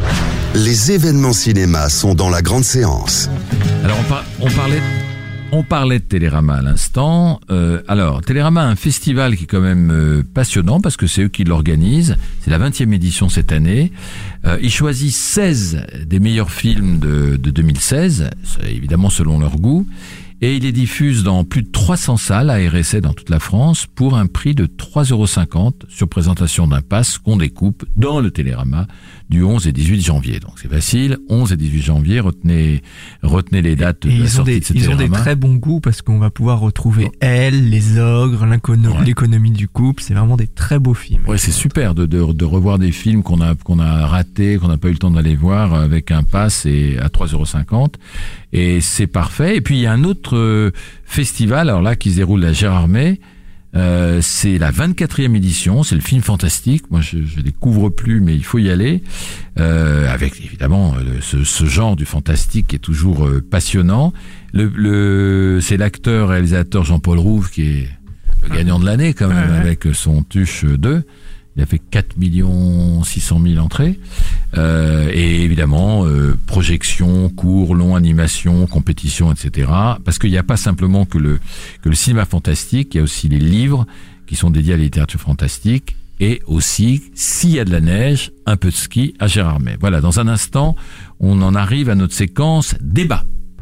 Les événements cinéma sont dans la grande séance. Alors on, par, on parlait. On parlait de Télérama à l'instant. Euh, alors, Télérama a un festival qui est quand même euh, passionnant parce que c'est eux qui l'organisent. C'est la vingtième édition cette année. Euh, ils choisissent seize des meilleurs films de, de deux mille seize, évidemment selon leur goût. Et ils les diffusent dans plus de trois cents salles à R S A dans toute la France pour un prix de trois euros cinquante sur présentation d'un pass qu'on découpe dans le Télérama du onze et dix-huit janvier. Donc c'est facile, onze et dix-huit janvier, retenez, retenez les dates et de la ils sortie ont des, de ce Ils Télérama. ont des très bons goûts parce qu'on va pouvoir retrouver oh. Elle, Les Ogres, ouais. L'économie du couple. C'est vraiment des très beaux films. Ouais, c'est super de, de, de revoir des films qu'on a, qu'on a ratés, qu'on n'a pas eu le temps d'aller voir avec un pass et à trois euros cinquante. Et c'est parfait. Et puis il y a un autre euh, festival, alors là, qui se déroule à Gérardmer. Euh, c'est la vingt-quatrième édition, c'est le film fantastique. Moi, je ne découvre plus, mais il faut y aller. Euh, avec évidemment le, ce, ce genre du fantastique qui est toujours euh, passionnant. Le, le, c'est l'acteur réalisateur Jean-Paul Rouve qui est le gagnant de l'année quand même, ouais, ouais. avec son Tuche deux. Il a fait quatre millions six cent mille entrées. Euh, et évidemment, euh, projection, cours, long, animation, compétition, et cetera. Parce qu'il n'y a pas simplement que le, que le cinéma fantastique, il y a aussi les livres qui sont dédiés à la littérature fantastique. Et aussi, s'il y a de la neige, un peu de ski à Gérardmer. Voilà, dans un instant, on en arrive à notre séquence débat.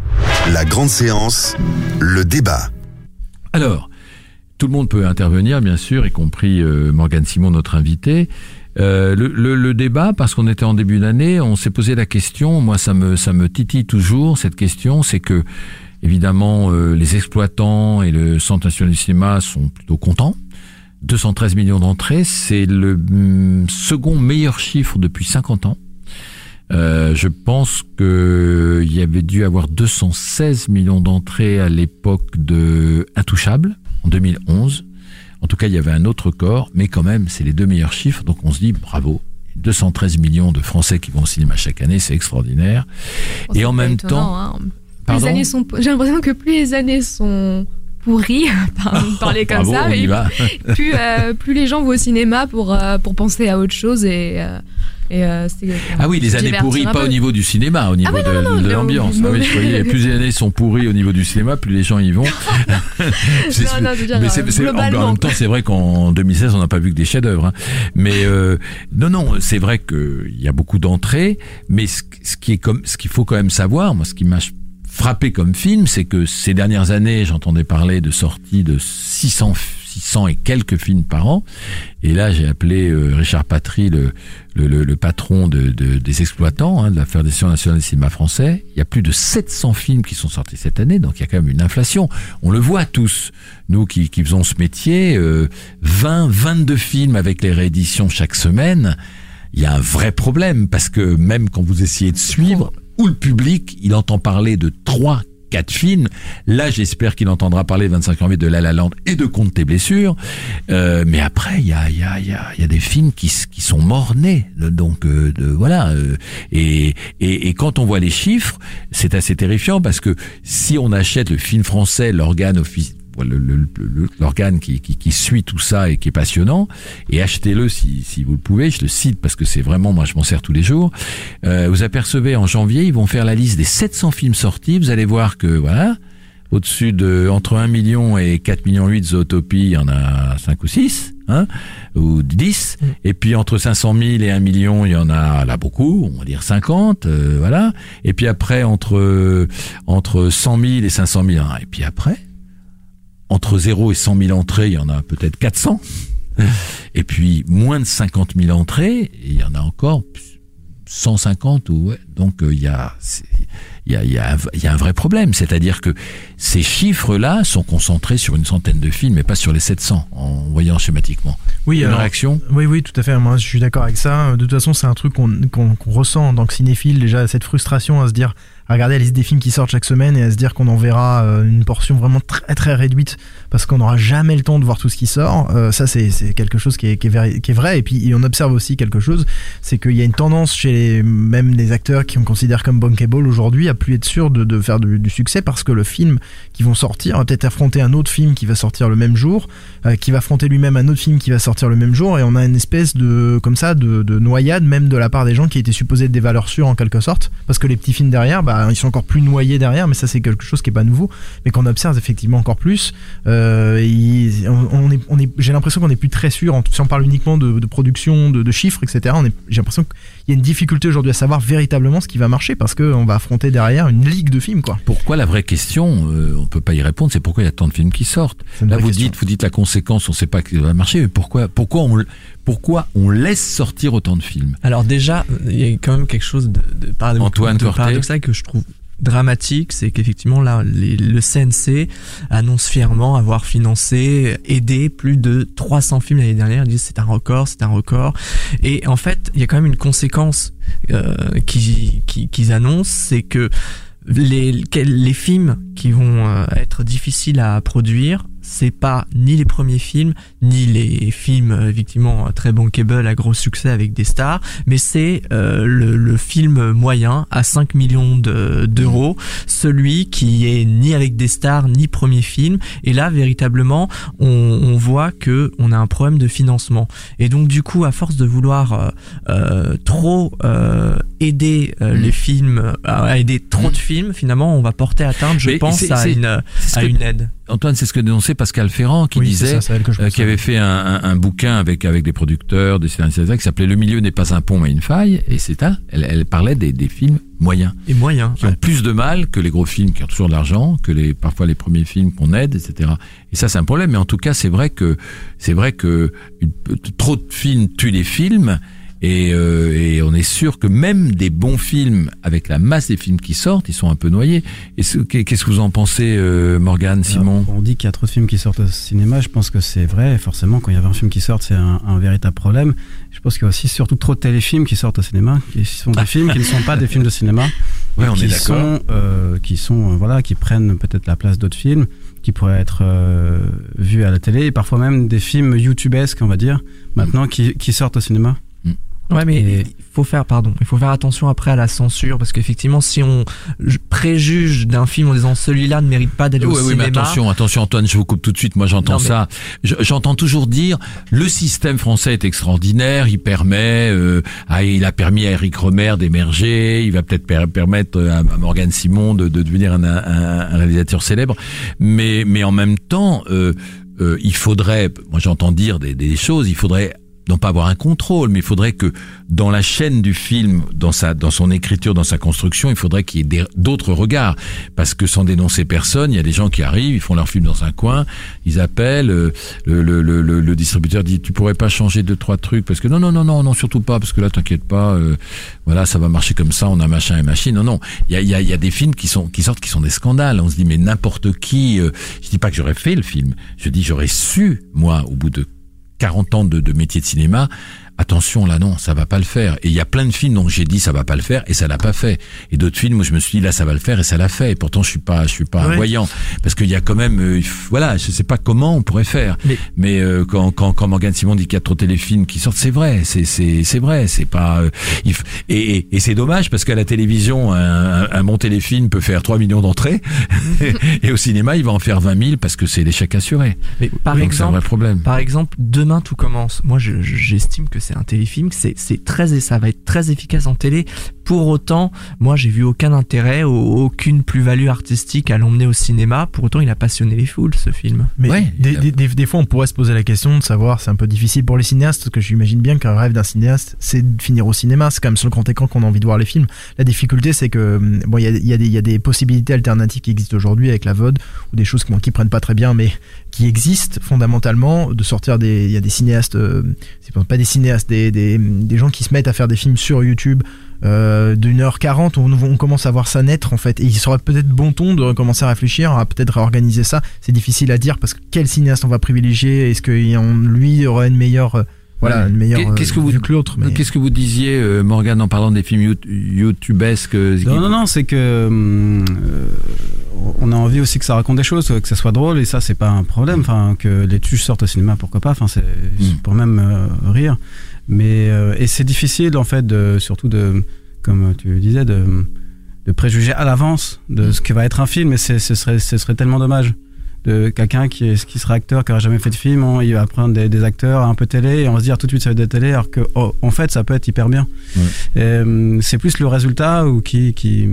La grande séance, le débat. Alors, tout le monde peut intervenir, bien sûr, y compris euh, Morgane Simon, notre invité. Euh, le, le, le débat, parce qu'on était en début d'année, on s'est posé la question. Moi, ça me ça me titille toujours cette question, c'est que évidemment euh, les exploitants et le Centre national du cinéma sont plutôt contents. deux cent treize millions d'entrées, c'est le hum, second meilleur chiffre depuis cinquante ans. Euh, je pense que il y avait dû avoir deux cent seize millions d'entrées à l'époque de Intouchables. En deux mille onze, en tout cas, il y avait un autre record, mais quand même, c'est les deux meilleurs chiffres, donc on se dit bravo. deux cent treize millions de Français qui vont au cinéma chaque année, c'est extraordinaire. Oh, et en même temps, hein. Plus les années sont, j'ai l'impression que plus les années sont pourries, par parler comme bravo, ça, on y et va. plus euh, plus les gens vont au cinéma pour euh, pour penser à autre chose et euh, Et euh, c'est, euh, ah oui, les années pourries, pas au niveau du cinéma, au niveau ah ouais, de, non, non, de, de l'ambiance. Ah oui, je voyais, plus les années sont pourries au niveau du cinéma, plus les gens y vont. c'est, non, non, je veux dire, mais c'est, c'est, en, en même temps, c'est vrai qu'en deux mille seize, on n'a pas vu que des chefs-d'œuvre. Hein. Mais euh, non, non, c'est vrai qu'il y a beaucoup d'entrées, mais ce, ce qui est comme, ce qu'il faut quand même savoir, moi, ce qui m'a frappé comme film, c'est que ces dernières années, j'entendais parler de sorties de six cents six cents et quelques films par an. Et là, j'ai appelé euh, Richard Patry, le, le, le, le patron de, de, des exploitants, hein, de la Fédération nationale du cinéma français. Il y a plus de sept cents films qui sont sortis cette année, donc il y a quand même une inflation. On le voit tous, nous qui, qui faisons ce métier, euh, vingt, vingt-deux films avec les rééditions chaque semaine. Il y a un vrai problème, parce que même quand vous essayez de suivre, où le public, il entend parler de trois, quatre films. Là, j'espère qu'il entendra parler le vingt-cinq janvier de La La Land et de Compte tes blessures. Euh, mais après, il y a, il y a, il y a, il y a des films qui, qui sont morts-nés. Donc, euh, de, voilà. Euh, et, et, et quand on voit les chiffres, c'est assez terrifiant parce que si on achète le film français, l'organe officiel, le, le, le, l'organe qui, qui, qui suit tout ça et qui est passionnant, et achetez-le si, si vous le pouvez, je le cite parce que c'est vraiment, moi je m'en sers tous les jours. Euh, vous apercevez en janvier, ils vont faire la liste des sept cents films sortis, vous allez voir que voilà, au-dessus de entre un million et quatre millions huit de Zootopie, il y en a cinq ou six, hein, ou dix, mm. et puis entre cinq cent mille et un million, il y en a là beaucoup, on va dire cinquante, euh, voilà, et puis après entre euh, entre cent mille et cinq cent mille, hein, et puis après entre zéro et cent mille entrées, il y en a peut-être quatre cents, et puis moins de cinquante mille entrées, il y en a encore cent cinquante, ou ouais, donc il euh, y a il y a il y a un, il y a un vrai problème, c'est-à-dire que ces chiffres-là sont concentrés sur une centaine de films et pas sur les sept cents, en voyant schématiquement. Oui, une alors, réaction? Oui, oui, tout à fait. Moi, je suis d'accord avec ça. De toute façon, c'est un truc qu'on qu'on, qu'on ressent en tant que cinéphile, déjà cette frustration à se dire, à regarder la liste des films qui sortent chaque semaine et à se dire qu'on en verra une portion vraiment très très réduite parce qu'on n'aura jamais le temps de voir tout ce qui sort. Euh, ça, c'est, c'est quelque chose qui est, qui, est vrai, qui est vrai. Et puis, on observe aussi quelque chose, c'est qu'il y a une tendance chez les, même les acteurs qui on considère comme bankable aujourd'hui à plus être sûr de, de faire du, du succès parce que le film qui vont sortir va peut-être affronter un autre film qui va sortir le même jour, euh, qui va affronter lui-même un autre film qui va sortir le même jour, et on a une espèce de, comme ça, de, de noyade même de la part des gens qui étaient supposés être des valeurs sûres en quelque sorte, parce que les petits films derrière, bah, ils sont encore plus noyés derrière, mais ça c'est quelque chose qui est pas nouveau, mais qu'on observe effectivement encore plus. Euh, et on, on est, on est, j'ai l'impression qu'on est plus très sûr, si on parle uniquement de, de production, de, de chiffres, et cetera. On est, j'ai l'impression qu'il y a une difficulté aujourd'hui à savoir véritablement ce qui va marcher, parce que on va affronter derrière une ligue de films, quoi. Pourquoi, la vraie question, euh, on peut pas y répondre, c'est pourquoi il y a tant de films qui sortent. Là, vous question. dites, vous dites la conséquence, on sait pas que ça va marcher, mais pourquoi, pourquoi on, pourquoi on laisse sortir autant de films? Alors déjà, il y a quand même quelque chose de, de, paradox- Antoine de paradoxal que je trouve dramatique, c'est qu'effectivement là les, le C N C annonce fièrement avoir financé, aidé plus de trois cents films l'année dernière. Ils disent c'est un record, c'est un record. Et en fait, il y a quand même une conséquence euh, qu'ils, qu'ils, qu'ils annoncent, c'est que les, les films qui vont euh, être difficiles à produire, c'est pas ni les premiers films, ni les films effectivement très bankable à gros succès avec des stars, mais c'est euh, le, le film moyen à cinq millions de, d'euros, celui qui est ni avec des stars ni premier film. Et là véritablement on, on voit que on a un problème de financement. Et donc du coup, à force de vouloir euh, euh, trop euh, aider euh, mmh. les films, à aider trop mmh. de films, finalement on va porter atteinte, je mais pense, c'est, à, c'est, une, c'est à que, une aide. Antoine, c'est ce que dénonçait Pascal Ferrand, qui oui, disait, ça, euh, qui avait fait un, un, un bouquin avec avec des producteurs, des scénaristes, qui s'appelait Le milieu n'est pas un pont mais une faille, et c'est ça. Elle, elle parlait des, des films moyens, et moyens, qui ouais. ont plus de mal que les gros films qui ont toujours de l'argent, que les parfois les premiers films qu'on aide, et cetera. Et ça, c'est un problème. Mais en tout cas, c'est vrai que c'est vrai que une, trop de films tuent les films. Et, euh, et on est sûr que même des bons films, avec la masse des films qui sortent, ils sont un peu noyés. Et ce, qu'est-ce que vous en pensez, euh, Morgane, Simon? Alors, on dit qu'il y a trop de films qui sortent au cinéma. Je pense que c'est vrai. Forcément, quand il y a un film qui sort, c'est un, un véritable problème. Je pense qu'il y a aussi surtout trop de téléfilms qui sortent au cinéma, qui sont des films qui ne sont pas des films de cinéma. Ouais, on qui est d'accord. Sont, euh, qui sont, euh, voilà, qui prennent peut-être la place d'autres films, qui pourraient être euh, vus à la télé, et parfois même des films youtubesques, on va dire, maintenant, qui, qui sortent au cinéma. Ouais, mais Et... il faut faire, pardon, il faut faire attention après à la censure, parce qu'effectivement, si on préjuge d'un film en disant celui-là ne mérite pas d'aller oui, au oui, cinéma. Mais attention, attention, Antoine, je vous coupe tout de suite. Moi, j'entends non, mais... ça. Je, j'entends toujours dire le système français est extraordinaire. Il permet, euh, à, il a permis à Éric Rohmer d'émerger. Il va peut-être per- permettre à, à Morgane Simon de, de devenir un, un, un réalisateur célèbre. Mais, mais en même temps, euh, euh, il faudrait. Moi, j'entends dire des, des choses. Il faudrait non pas avoir un contrôle, mais il faudrait que dans la chaîne du film, dans sa, dans son écriture, dans sa construction, il faudrait qu'il y ait des, d'autres regards. Parce que sans dénoncer personne, il y a des gens qui arrivent, ils font leur film dans un coin, ils appellent, euh, le, le, le, le, le distributeur dit, tu pourrais pas changer deux, trois trucs, parce que non, non, non, non, non, surtout pas, parce que là, t'inquiète pas, euh, voilà, ça va marcher comme ça, on a machin et machine. Non, non, il y a, il y a, il y a des films qui sont, qui sortent, qui sont des scandales. On se dit, mais n'importe qui, euh, je dis pas que j'aurais fait le film, je dis, j'aurais su, moi, au bout de quarante ans de, de métier de cinéma, attention là non, ça va pas le faire. Et il y a plein de films dont j'ai dit ça va pas le faire et ça l'a pas fait. Et d'autres films où je me suis dit là ça va le faire et ça l'a fait. Et pourtant je suis pas, je suis pas ouais. un voyant parce qu'il y a quand même, euh, voilà, je sais pas comment on pourrait faire. Mais, mais euh, quand quand quand Morgane Simon dit qu'il y a trop de téléfilms qui sortent, c'est vrai, c'est c'est c'est vrai, c'est pas. Euh, il f... et, et et c'est dommage parce qu'à la télévision un, un, un bon téléfilm peut faire trois millions d'entrées et au cinéma il va en faire vingt mille parce que c'est l'échec assuré. Mais par Donc, exemple, c'est un vrai problème. Par exemple, Demain tout commence. Moi, je, j'estime que c'est un téléfilm, c'est, c'est très, ça va être très efficace en télé. Pour autant, moi, j'ai vu aucun intérêt, aucune plus-value artistique à l'emmener au cinéma. Pour autant, il a passionné les foules, ce film. Mais ouais, des, des, des, des fois, on pourrait se poser la question de savoir, c'est un peu difficile pour les cinéastes, parce que j'imagine bien qu'un rêve d'un cinéaste, c'est de finir au cinéma. C'est quand même sur le grand écran qu'on a envie de voir les films. La difficulté, c'est que bon, il y a, y a des, il y a des possibilités alternatives qui existent aujourd'hui avec la V O D ou des choses qui, bon, qui prennent pas très bien, mais qui existent fondamentalement, de sortir des, il y a des cinéastes, euh, c'est pas des cinéastes, des, des, des gens qui se mettent à faire des films sur YouTube euh, d'une heure quarante, on, on commence à voir ça naître en fait, et il serait peut-être bon ton de commencer à réfléchir à peut-être réorganiser ça. C'est difficile à dire parce que quel cinéaste on va privilégier, est-ce que lui aura une meilleure, euh, voilà, une meilleure qu'est-ce que vous, vue que l'autre. Mais... Qu'est-ce que vous disiez, euh, Morgane, en parlant des films youtubesques? Non, non, non, c'est que euh, on a envie aussi que ça raconte des choses, que ça soit drôle, et ça, c'est pas un problème. Enfin, que les tuches sortent au cinéma, pourquoi pas. Enfin, c'est mm. pour même euh, rire. Mais euh, et c'est difficile en fait, de, surtout de, comme tu disais, de, de préjuger à l'avance de ce que va être un film. Et c'est, ce serait, ce serait tellement dommage. De quelqu'un qui, est, qui sera acteur, qui n'aura jamais fait de film, on, il va prendre des, des acteurs un peu télé et on va se dire tout de suite ça va être de la télé, alors que oh, en fait ça peut être hyper bien. Ouais. Et, euh, c'est plus le résultat ou qui, qui,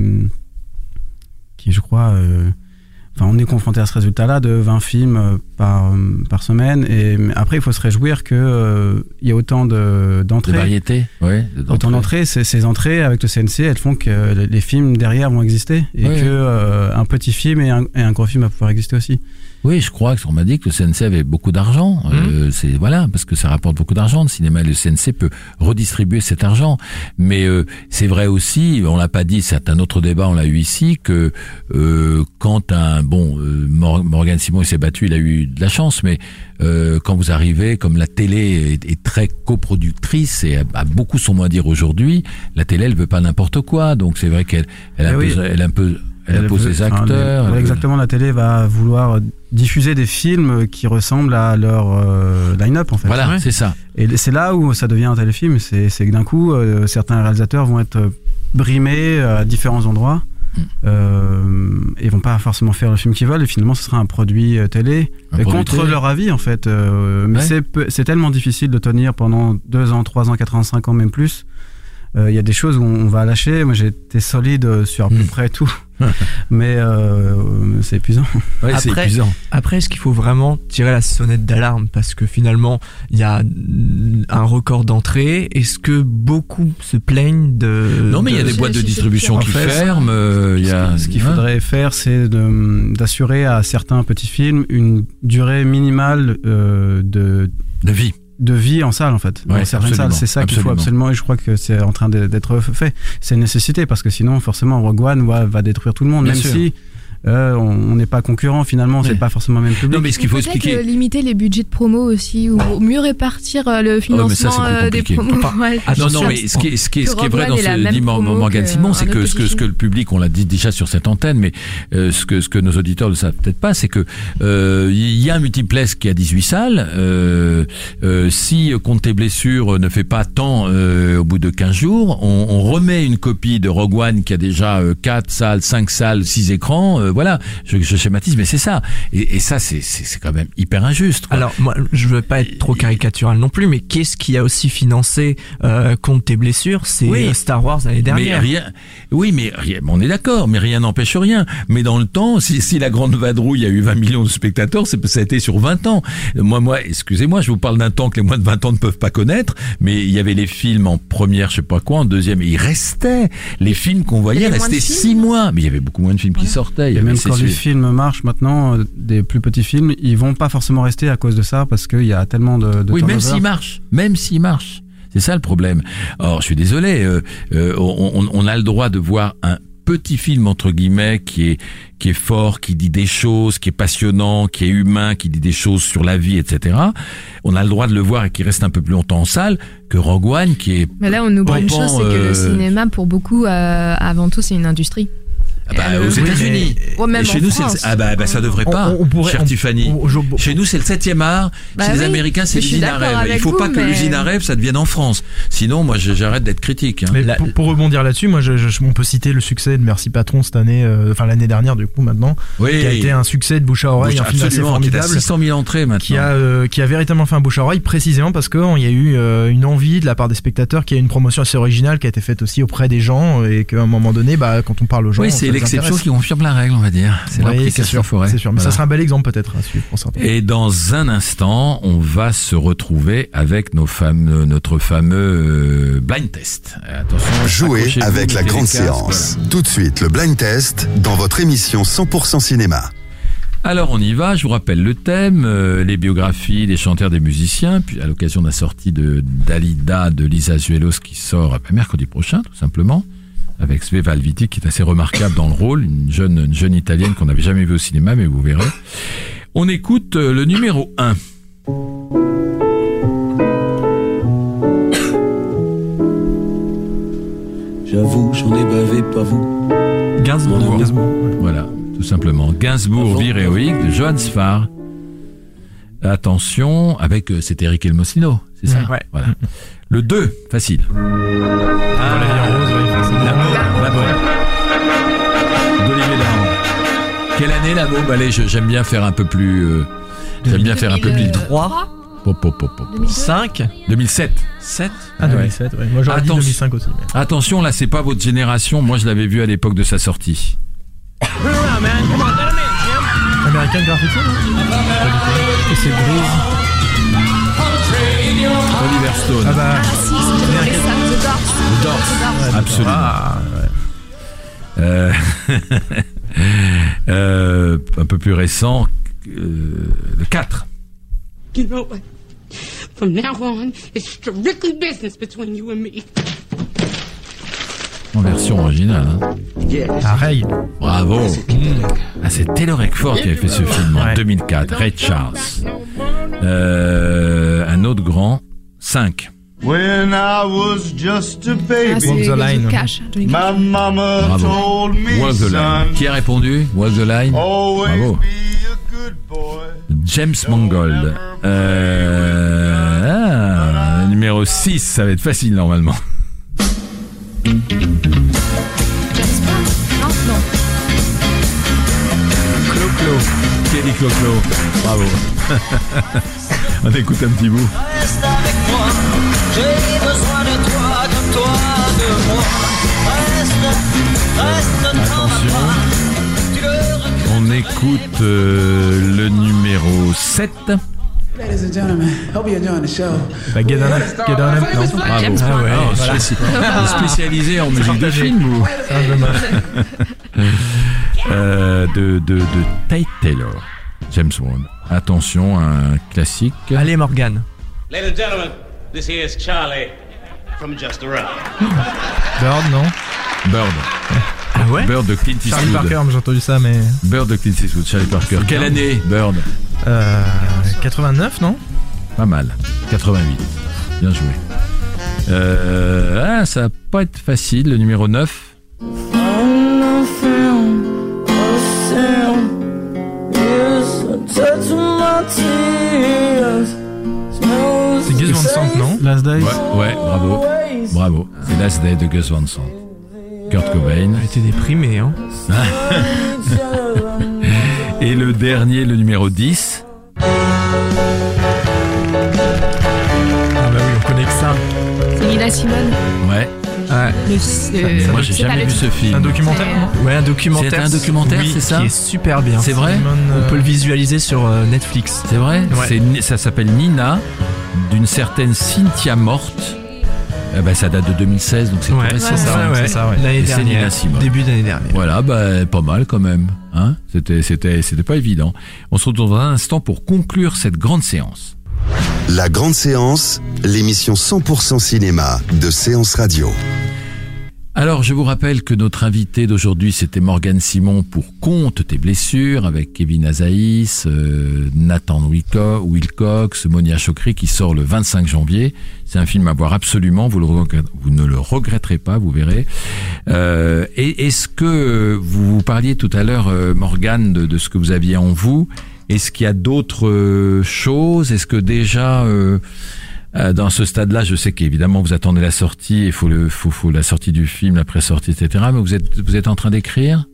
qui je crois, euh, enfin on est confronté à ce résultat-là de vingt films par, par semaine, et après il faut se réjouir qu'il euh, y a autant de, d'entrées. De variétés, ouais. D'entrées. Autant d'entrées, ces, ces entrées avec le C N C, elles font que les, les films derrière vont exister et ouais. que euh, un petit film et un, et un gros film va pouvoir exister aussi. Oui, je crois qu'on m'a dit que le C N C avait beaucoup d'argent. Mmh. Euh, c'est voilà, parce que ça rapporte beaucoup d'argent le cinéma, et le C N C peut redistribuer cet argent. Mais euh, c'est vrai aussi, on l'a pas dit, c'est un autre débat, on l'a eu ici, que euh, quand un bon euh, Morgane Simon il s'est battu, il a eu de la chance, mais euh, quand vous arrivez, comme la télé est, est très coproductrice et a, a beaucoup son mot à dire aujourd'hui, la télé elle veut pas n'importe quoi, donc c'est vrai qu'elle elle a, oui. elle a un peu Elle, elle impose ses acteurs. Enfin, les, exactement, la télé va vouloir diffuser des films qui ressemblent à leur euh, line-up en fait. Voilà, ouais. c'est ça. Et c'est là où ça devient un téléfilm. C'est, c'est que d'un coup, euh, certains réalisateurs vont être brimés à différents endroits mm. euh, et vont pas forcément faire le film qu'ils veulent. Et finalement, ce sera un produit télé un produit contre télé. Leur avis en fait. Euh, mais ouais. c'est, c'est tellement difficile de tenir pendant deux ans, trois ans, quatre ans, cinq ans, même plus. Il euh, y a des choses où on va lâcher. Moi, j'ai été solide sur à peu mmh. près tout, mais euh, c'est épuisant. Ouais, après, c'est épuisant. Après, est-ce qu'il faut vraiment tirer la sonnette d'alarme parce que finalement, il y a un record d'entrée. Est-ce que beaucoup se plaignent de Non, mais il y a des boîtes de distribution qui ferment. Euh, y a... Ce qu'il faudrait faire, c'est de, d'assurer à certains petits films une durée minimale euh, de de vie. de vie en salle en fait. Ouais, dans certaines salles, c'est ça absolument. Qu'il faut absolument, et je crois que c'est en train d'être fait. C'est une nécessité parce que sinon forcément Rogue One va, va détruire tout le monde. Bien même sûr. Si euh, on n'est pas concurrent finalement, ouais. c'est pas forcément le même public. Non, mais ce qu'il faut expliquer, euh, limiter les budgets de promo aussi, ou mieux répartir euh, le financement oh, ça, des promos. Ouais, ah, non, non, mais ce qui est, ce qui est, ce qui est vrai dans ce que dit Morgane Simon, c'est que ce que ce que le public, on l'a dit déjà sur cette antenne, mais euh, ce que ce que nos auditeurs ne savent peut-être pas, c'est que euh, il y a un multiplex qui a dix-huit salles. Euh, euh, si Compte tes blessures ne fait pas tant euh, au bout de quinze jours, on, on remet une copie de Rogue One qui a déjà euh, quatre salles, cinq salles, six écrans. Euh, voilà, je, je schématise, mais c'est ça. Et, et ça, c'est, c'est, c'est quand même hyper injuste, quoi. Alors, moi, je veux pas être trop caricatural non plus, mais qu'est-ce qui a aussi financé euh, Compte tes blessures? C'est oui. Star Wars l'année dernière. Mais rien, oui, mais rien, on est d'accord, mais rien n'empêche rien. Mais dans le temps, si, si La Grande Vadrouille a eu vingt millions de spectateurs, c'est, ça a été sur vingt ans. Moi, moi, excusez-moi, je vous parle d'un temps que les moins de vingt ans ne peuvent pas connaître, mais il y avait les films en première, je sais pas quoi, en deuxième, et il restait. Les films qu'on voyait restaient six mois. Mais il y avait beaucoup moins de films ouais. qui sortaient. Il y et avait même quand les films marchent maintenant, des plus petits films, ils vont pas forcément rester à cause de ça, parce qu'il y a tellement de, de oui, turnover. même s'ils marchent, même s'ils marchent. C'est ça le problème. Or, je suis désolé, euh, euh, on, on, on a le droit de voir un petit film entre guillemets qui est qui est fort, qui dit des choses, qui est passionnant, qui est humain, qui dit des choses sur la vie, et cetera. On a le droit de le voir et qui reste un peu plus longtemps en salle que Rogue One, qui est. Mais là, on oublie une chose, c'est que euh... le cinéma, pour beaucoup, euh, avant tout, c'est une industrie. Ah bah, aux États-Unis. Ouais, même et chez en nous, France. c'est le... ah bah, bah ça devrait pas, on, on pourrait, chère on, Tiffany. On, on, chez nous, c'est le septième art. Bah chez oui, les Américains, c'est l'usine à rêve. Il faut vous, pas que mais... l'usine à rêve, ça devienne en France. Sinon, moi, j'arrête d'être critique. Hein. Mais La... pour, pour rebondir là-dessus, moi, je, je, on peut citer le succès de Merci Patron cette année, euh, enfin l'année dernière du coup maintenant, oui, qui a été un succès de bouche à oreille, bouche, un film assez formidable, qui a six cent mille entrées maintenant, qui a euh, qui a véritablement fait un bouche à oreille, précisément parce qu'il y a eu euh, une envie de la part des spectateurs, qu'il y a une promotion assez originale qui a été faite aussi auprès des gens et qu'à un moment donné, bah quand on parle aux gens, oui, c'est l'exception qui confirme la règle, on va dire. C'est oui, c'est sûr, forêt. c'est sûr. Mais voilà. Ça sera un bel exemple peut-être à suivre pour certains. Et dans un instant, on va se retrouver avec nos fameux, notre fameux blind test. Attention, jouez avec la grande séance. Voilà. Tout de suite, le blind test dans votre émission cent pour cent cinéma. Alors on y va, je vous rappelle le thème, euh, les biographies des chanteurs, des musiciens, puis à l'occasion de la sortie de Dalida de Lisa Azuelos qui sort bah, mercredi prochain tout simplement, avec Sveva Alviti qui est assez remarquable dans le rôle, une jeune, une jeune italienne qu'on n'avait jamais vue au cinéma, mais vous verrez. On écoute euh, le numéro un. J'avoue, j'en ai bavé, pas vous. Gainsbourg. Gainsbourg ouais. Voilà, tout simplement. Gainsbourg, Vie héroïque de Johann Sfar. Attention, avec, euh, c'est Eric Elmosino, c'est ça? Ouais. Voilà. Le deux, facile. Ah, la vie en rose, oui, facile. L'amour, l'amour. D'Olivier Dahan. Quelle année l'amour? Allez, je, j'aime bien faire un peu plus, euh, j'aime bien faire un peu plus. trois Pop, pop, pop, pop. cinq deux mille sept. sept Ah, deux mille sept, ouais. Moi j'aurais Attention. dit deux mille cinq aussi. Mais... Attention, là, c'est pas votre génération. Moi, je l'avais vu à l'époque de sa sortie. American Graffiti, non? Et c'est Grise. Oliver Stone. Ah bah. Ah si, c'est ça, The Doors. The Doors. Ouais, Absolument. Ah, ouais. Euh, euh, un peu plus récent, euh, le quatre. You know what? From now on, it's strictly business between you and me. En version originale. Hein. Ah, Ray. Bravo. Ah, c'est Taylor Eckford qui avait fait ce film en ouais. deux mille quatre. Ray Charles. Euh, un autre grand. cinq. When I was just a baby, Ah, c'est Walk the Line. Cash. my mama Bravo. told me, Walk the son, Line. Qui a répondu? Walk the Line. always Bravo. be a good boy. James Mangold. Euh, ah, numéro six, ça va être facile normalement. Non, non. Clo-Clo. Kelly Clo-Clo. Bravo. On écoute un petit bout. Reste avec moi, j'ai besoin de toi, de toi, de moi. Reste, reste, ne t'en vas pas. Tu le regrettes. On écoute euh, le numéro sept. Ladies and gentlemen, hope you're enjoying the show. Bah, Get On Up, Get On Up, non? Bravo. James Ah Bond. ouais, Oh, voilà. spéci- spécialisé en musique de film ou C'est un dommage. euh, de, de, de Tate Taylor. James Bond. Attention, un classique. Allez, Morgan. Ladies and gentlemen, this here is Charlie from Just Around. Bird, non? Bird. Ah ouais? Bird de Clint Charlie Eastwood. Parker, j'ai entendu ça, mais. Bird de Clint Eastwood, Charlie Parker. C'est Quelle bien. année, Bird? Euh. quatre-vingt-neuf, non? Pas mal. quatre-vingt-huit. Bien joué. Euh, ah, ça va pas être facile, le numéro neuf. C'est Gus Van Sant, non? Last Days. Ouais, ouais, bravo. Bravo. C'est Last Day de Gus Van Sant. Kurt Cobain. J'étais déprimé, hein. Et le dernier, le numéro dix. Ah bah oui, on connaît que ça. C'est Nina Simone. Ouais. Ouais. Le, Mais moi, j'ai c'est jamais pas vu le- ce film. Un documentaire, non? Ouais, un documentaire. C'est un documentaire, oui, c'est ça? Qui est super bien. C'est vrai? Simone, On euh, peut le visualiser sur euh, Netflix. C'est vrai? Ouais. C'est Ni- ça s'appelle Nina, d'une certaine Cynthia Morte. Eh ben, ça date de deux mille seize, donc c'est Ouais, tout récent. c'est ça, ouais. c'est ça, ouais. L'année Et c'est Nina dernière. Simone. Début d'année dernière. Voilà, bah, pas mal quand même. Hein, c'était, c'était, c'était pas évident. On se retrouve dans un instant pour conclure cette grande séance. La grande séance, l'émission cent pour cent cinéma de Séance Radio. Alors, je vous rappelle que notre invité d'aujourd'hui, c'était Morgane Simon pour Compte tes blessures, avec Kevin Azaïs, euh, Nathan Wilco- Wilcox, Monia Chokri, qui sort le vingt-cinq janvier. C'est un film à voir absolument, vous, le regret- vous ne le regretterez pas, vous verrez. Euh, et est-ce que, vous, vous parliez tout à l'heure, euh, Morgane, de, de ce que vous aviez en vous. Est-ce qu'il y a d'autres euh, choses? Est-ce que déjà... Euh, Euh, dans ce stade-là, je sais qu'évidemment vous attendez la sortie, il faut le, faut, faut la sortie du film, la pré-sortie, et cetera. Mais vous êtes, vous êtes en train d'écrire?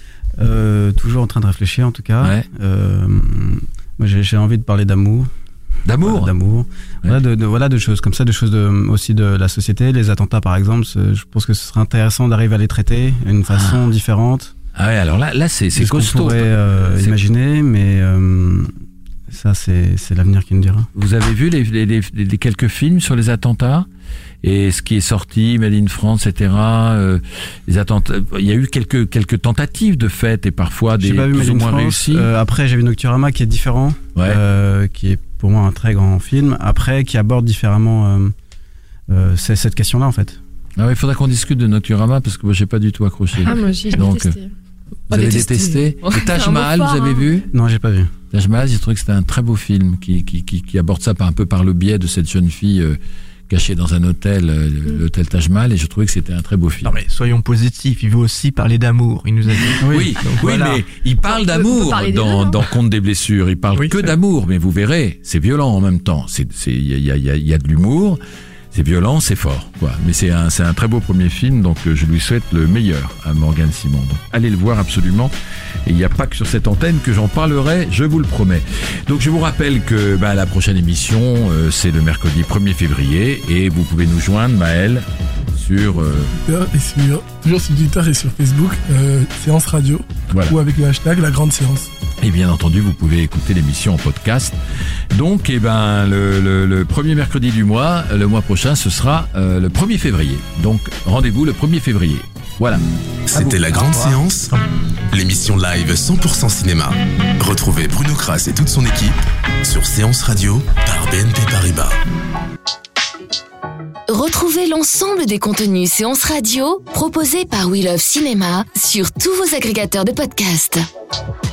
euh, Toujours en train de réfléchir, en tout cas. Ouais. Euh, moi, j'ai, j'ai envie de parler d'amour. D'amour. Voilà, d'amour. Ouais. Voilà, de, de, voilà, de choses comme ça, de choses de, aussi de la société, les attentats par exemple. Je pense que ce serait intéressant d'arriver à les traiter d'une façon ah. différente. Ah ouais, alors là, là c'est, c'est costaud. On pourrait euh, c'est... imaginer, mais. Euh, Ça, c'est, c'est l'avenir qui nous dira. Vous avez vu les, les, les, les quelques films sur les attentats et ce qui est sorti, Made in France, et cetera. Euh, les attentats. Il y a eu quelques quelques tentatives de fait et parfois des pas vu plus ou moins réussies. Euh, après, j'ai vu Nocturama qui est différent, ouais. euh, qui est pour moi un très grand film. Après, qui aborde différemment euh, euh, c'est cette question-là en fait. Ah ouais, il faudra qu'on discute de Nocturama parce que moi j'ai pas du tout accroché. Ah moi aussi, j'ai détesté. Vous avez détesté. Oh, et Taj Mahal, vous avez hein. vu? Non, j'ai pas vu. Taj Mahal, j'ai trouvé que c'était un très beau film qui, qui, qui, qui aborde ça par, un peu par le biais de cette jeune fille euh, cachée dans un hôtel, euh, mm. l'hôtel Taj Mahal, et je trouvais que c'était un très beau film. Non mais soyons positifs, il veut aussi parler d'amour, il nous a dit. Oui, oui, donc, oui voilà. mais il parle d'amour dans, dans Compte des blessures, il parle oui, que c'est... d'amour, mais vous verrez, c'est violent en même temps, c'est, c'est, il y a, il y a, il y a de l'humour. C'est violent, c'est fort, quoi. Mais c'est un, c'est un très beau premier film, donc euh, je lui souhaite le meilleur à Morgane Simon. Donc, allez le voir absolument. Et il n'y a pas que sur cette antenne que j'en parlerai, je vous le promets. Donc je vous rappelle que bah, la prochaine émission, euh, c'est le mercredi premier février, et vous pouvez nous joindre, Maël, sur... Euh... Et sur, toujours sur Twitter et sur Facebook, euh, Séance Radio, voilà. Ou avec le hashtag La Grande Séance. Et bien entendu, vous pouvez écouter l'émission en podcast. Donc, eh ben, le, le, le premier mercredi du mois, le mois prochain, ce sera euh, le premier février. Donc, rendez-vous le premier février. Voilà. C'était La Grande Séance, l'émission live cent pour cent cinéma. Retrouvez Bruno Kras et toute son équipe sur Séance Radio par B N P Paribas. Retrouvez l'ensemble des contenus Séance Radio proposés par We Love Cinéma sur tous vos agrégateurs de podcasts.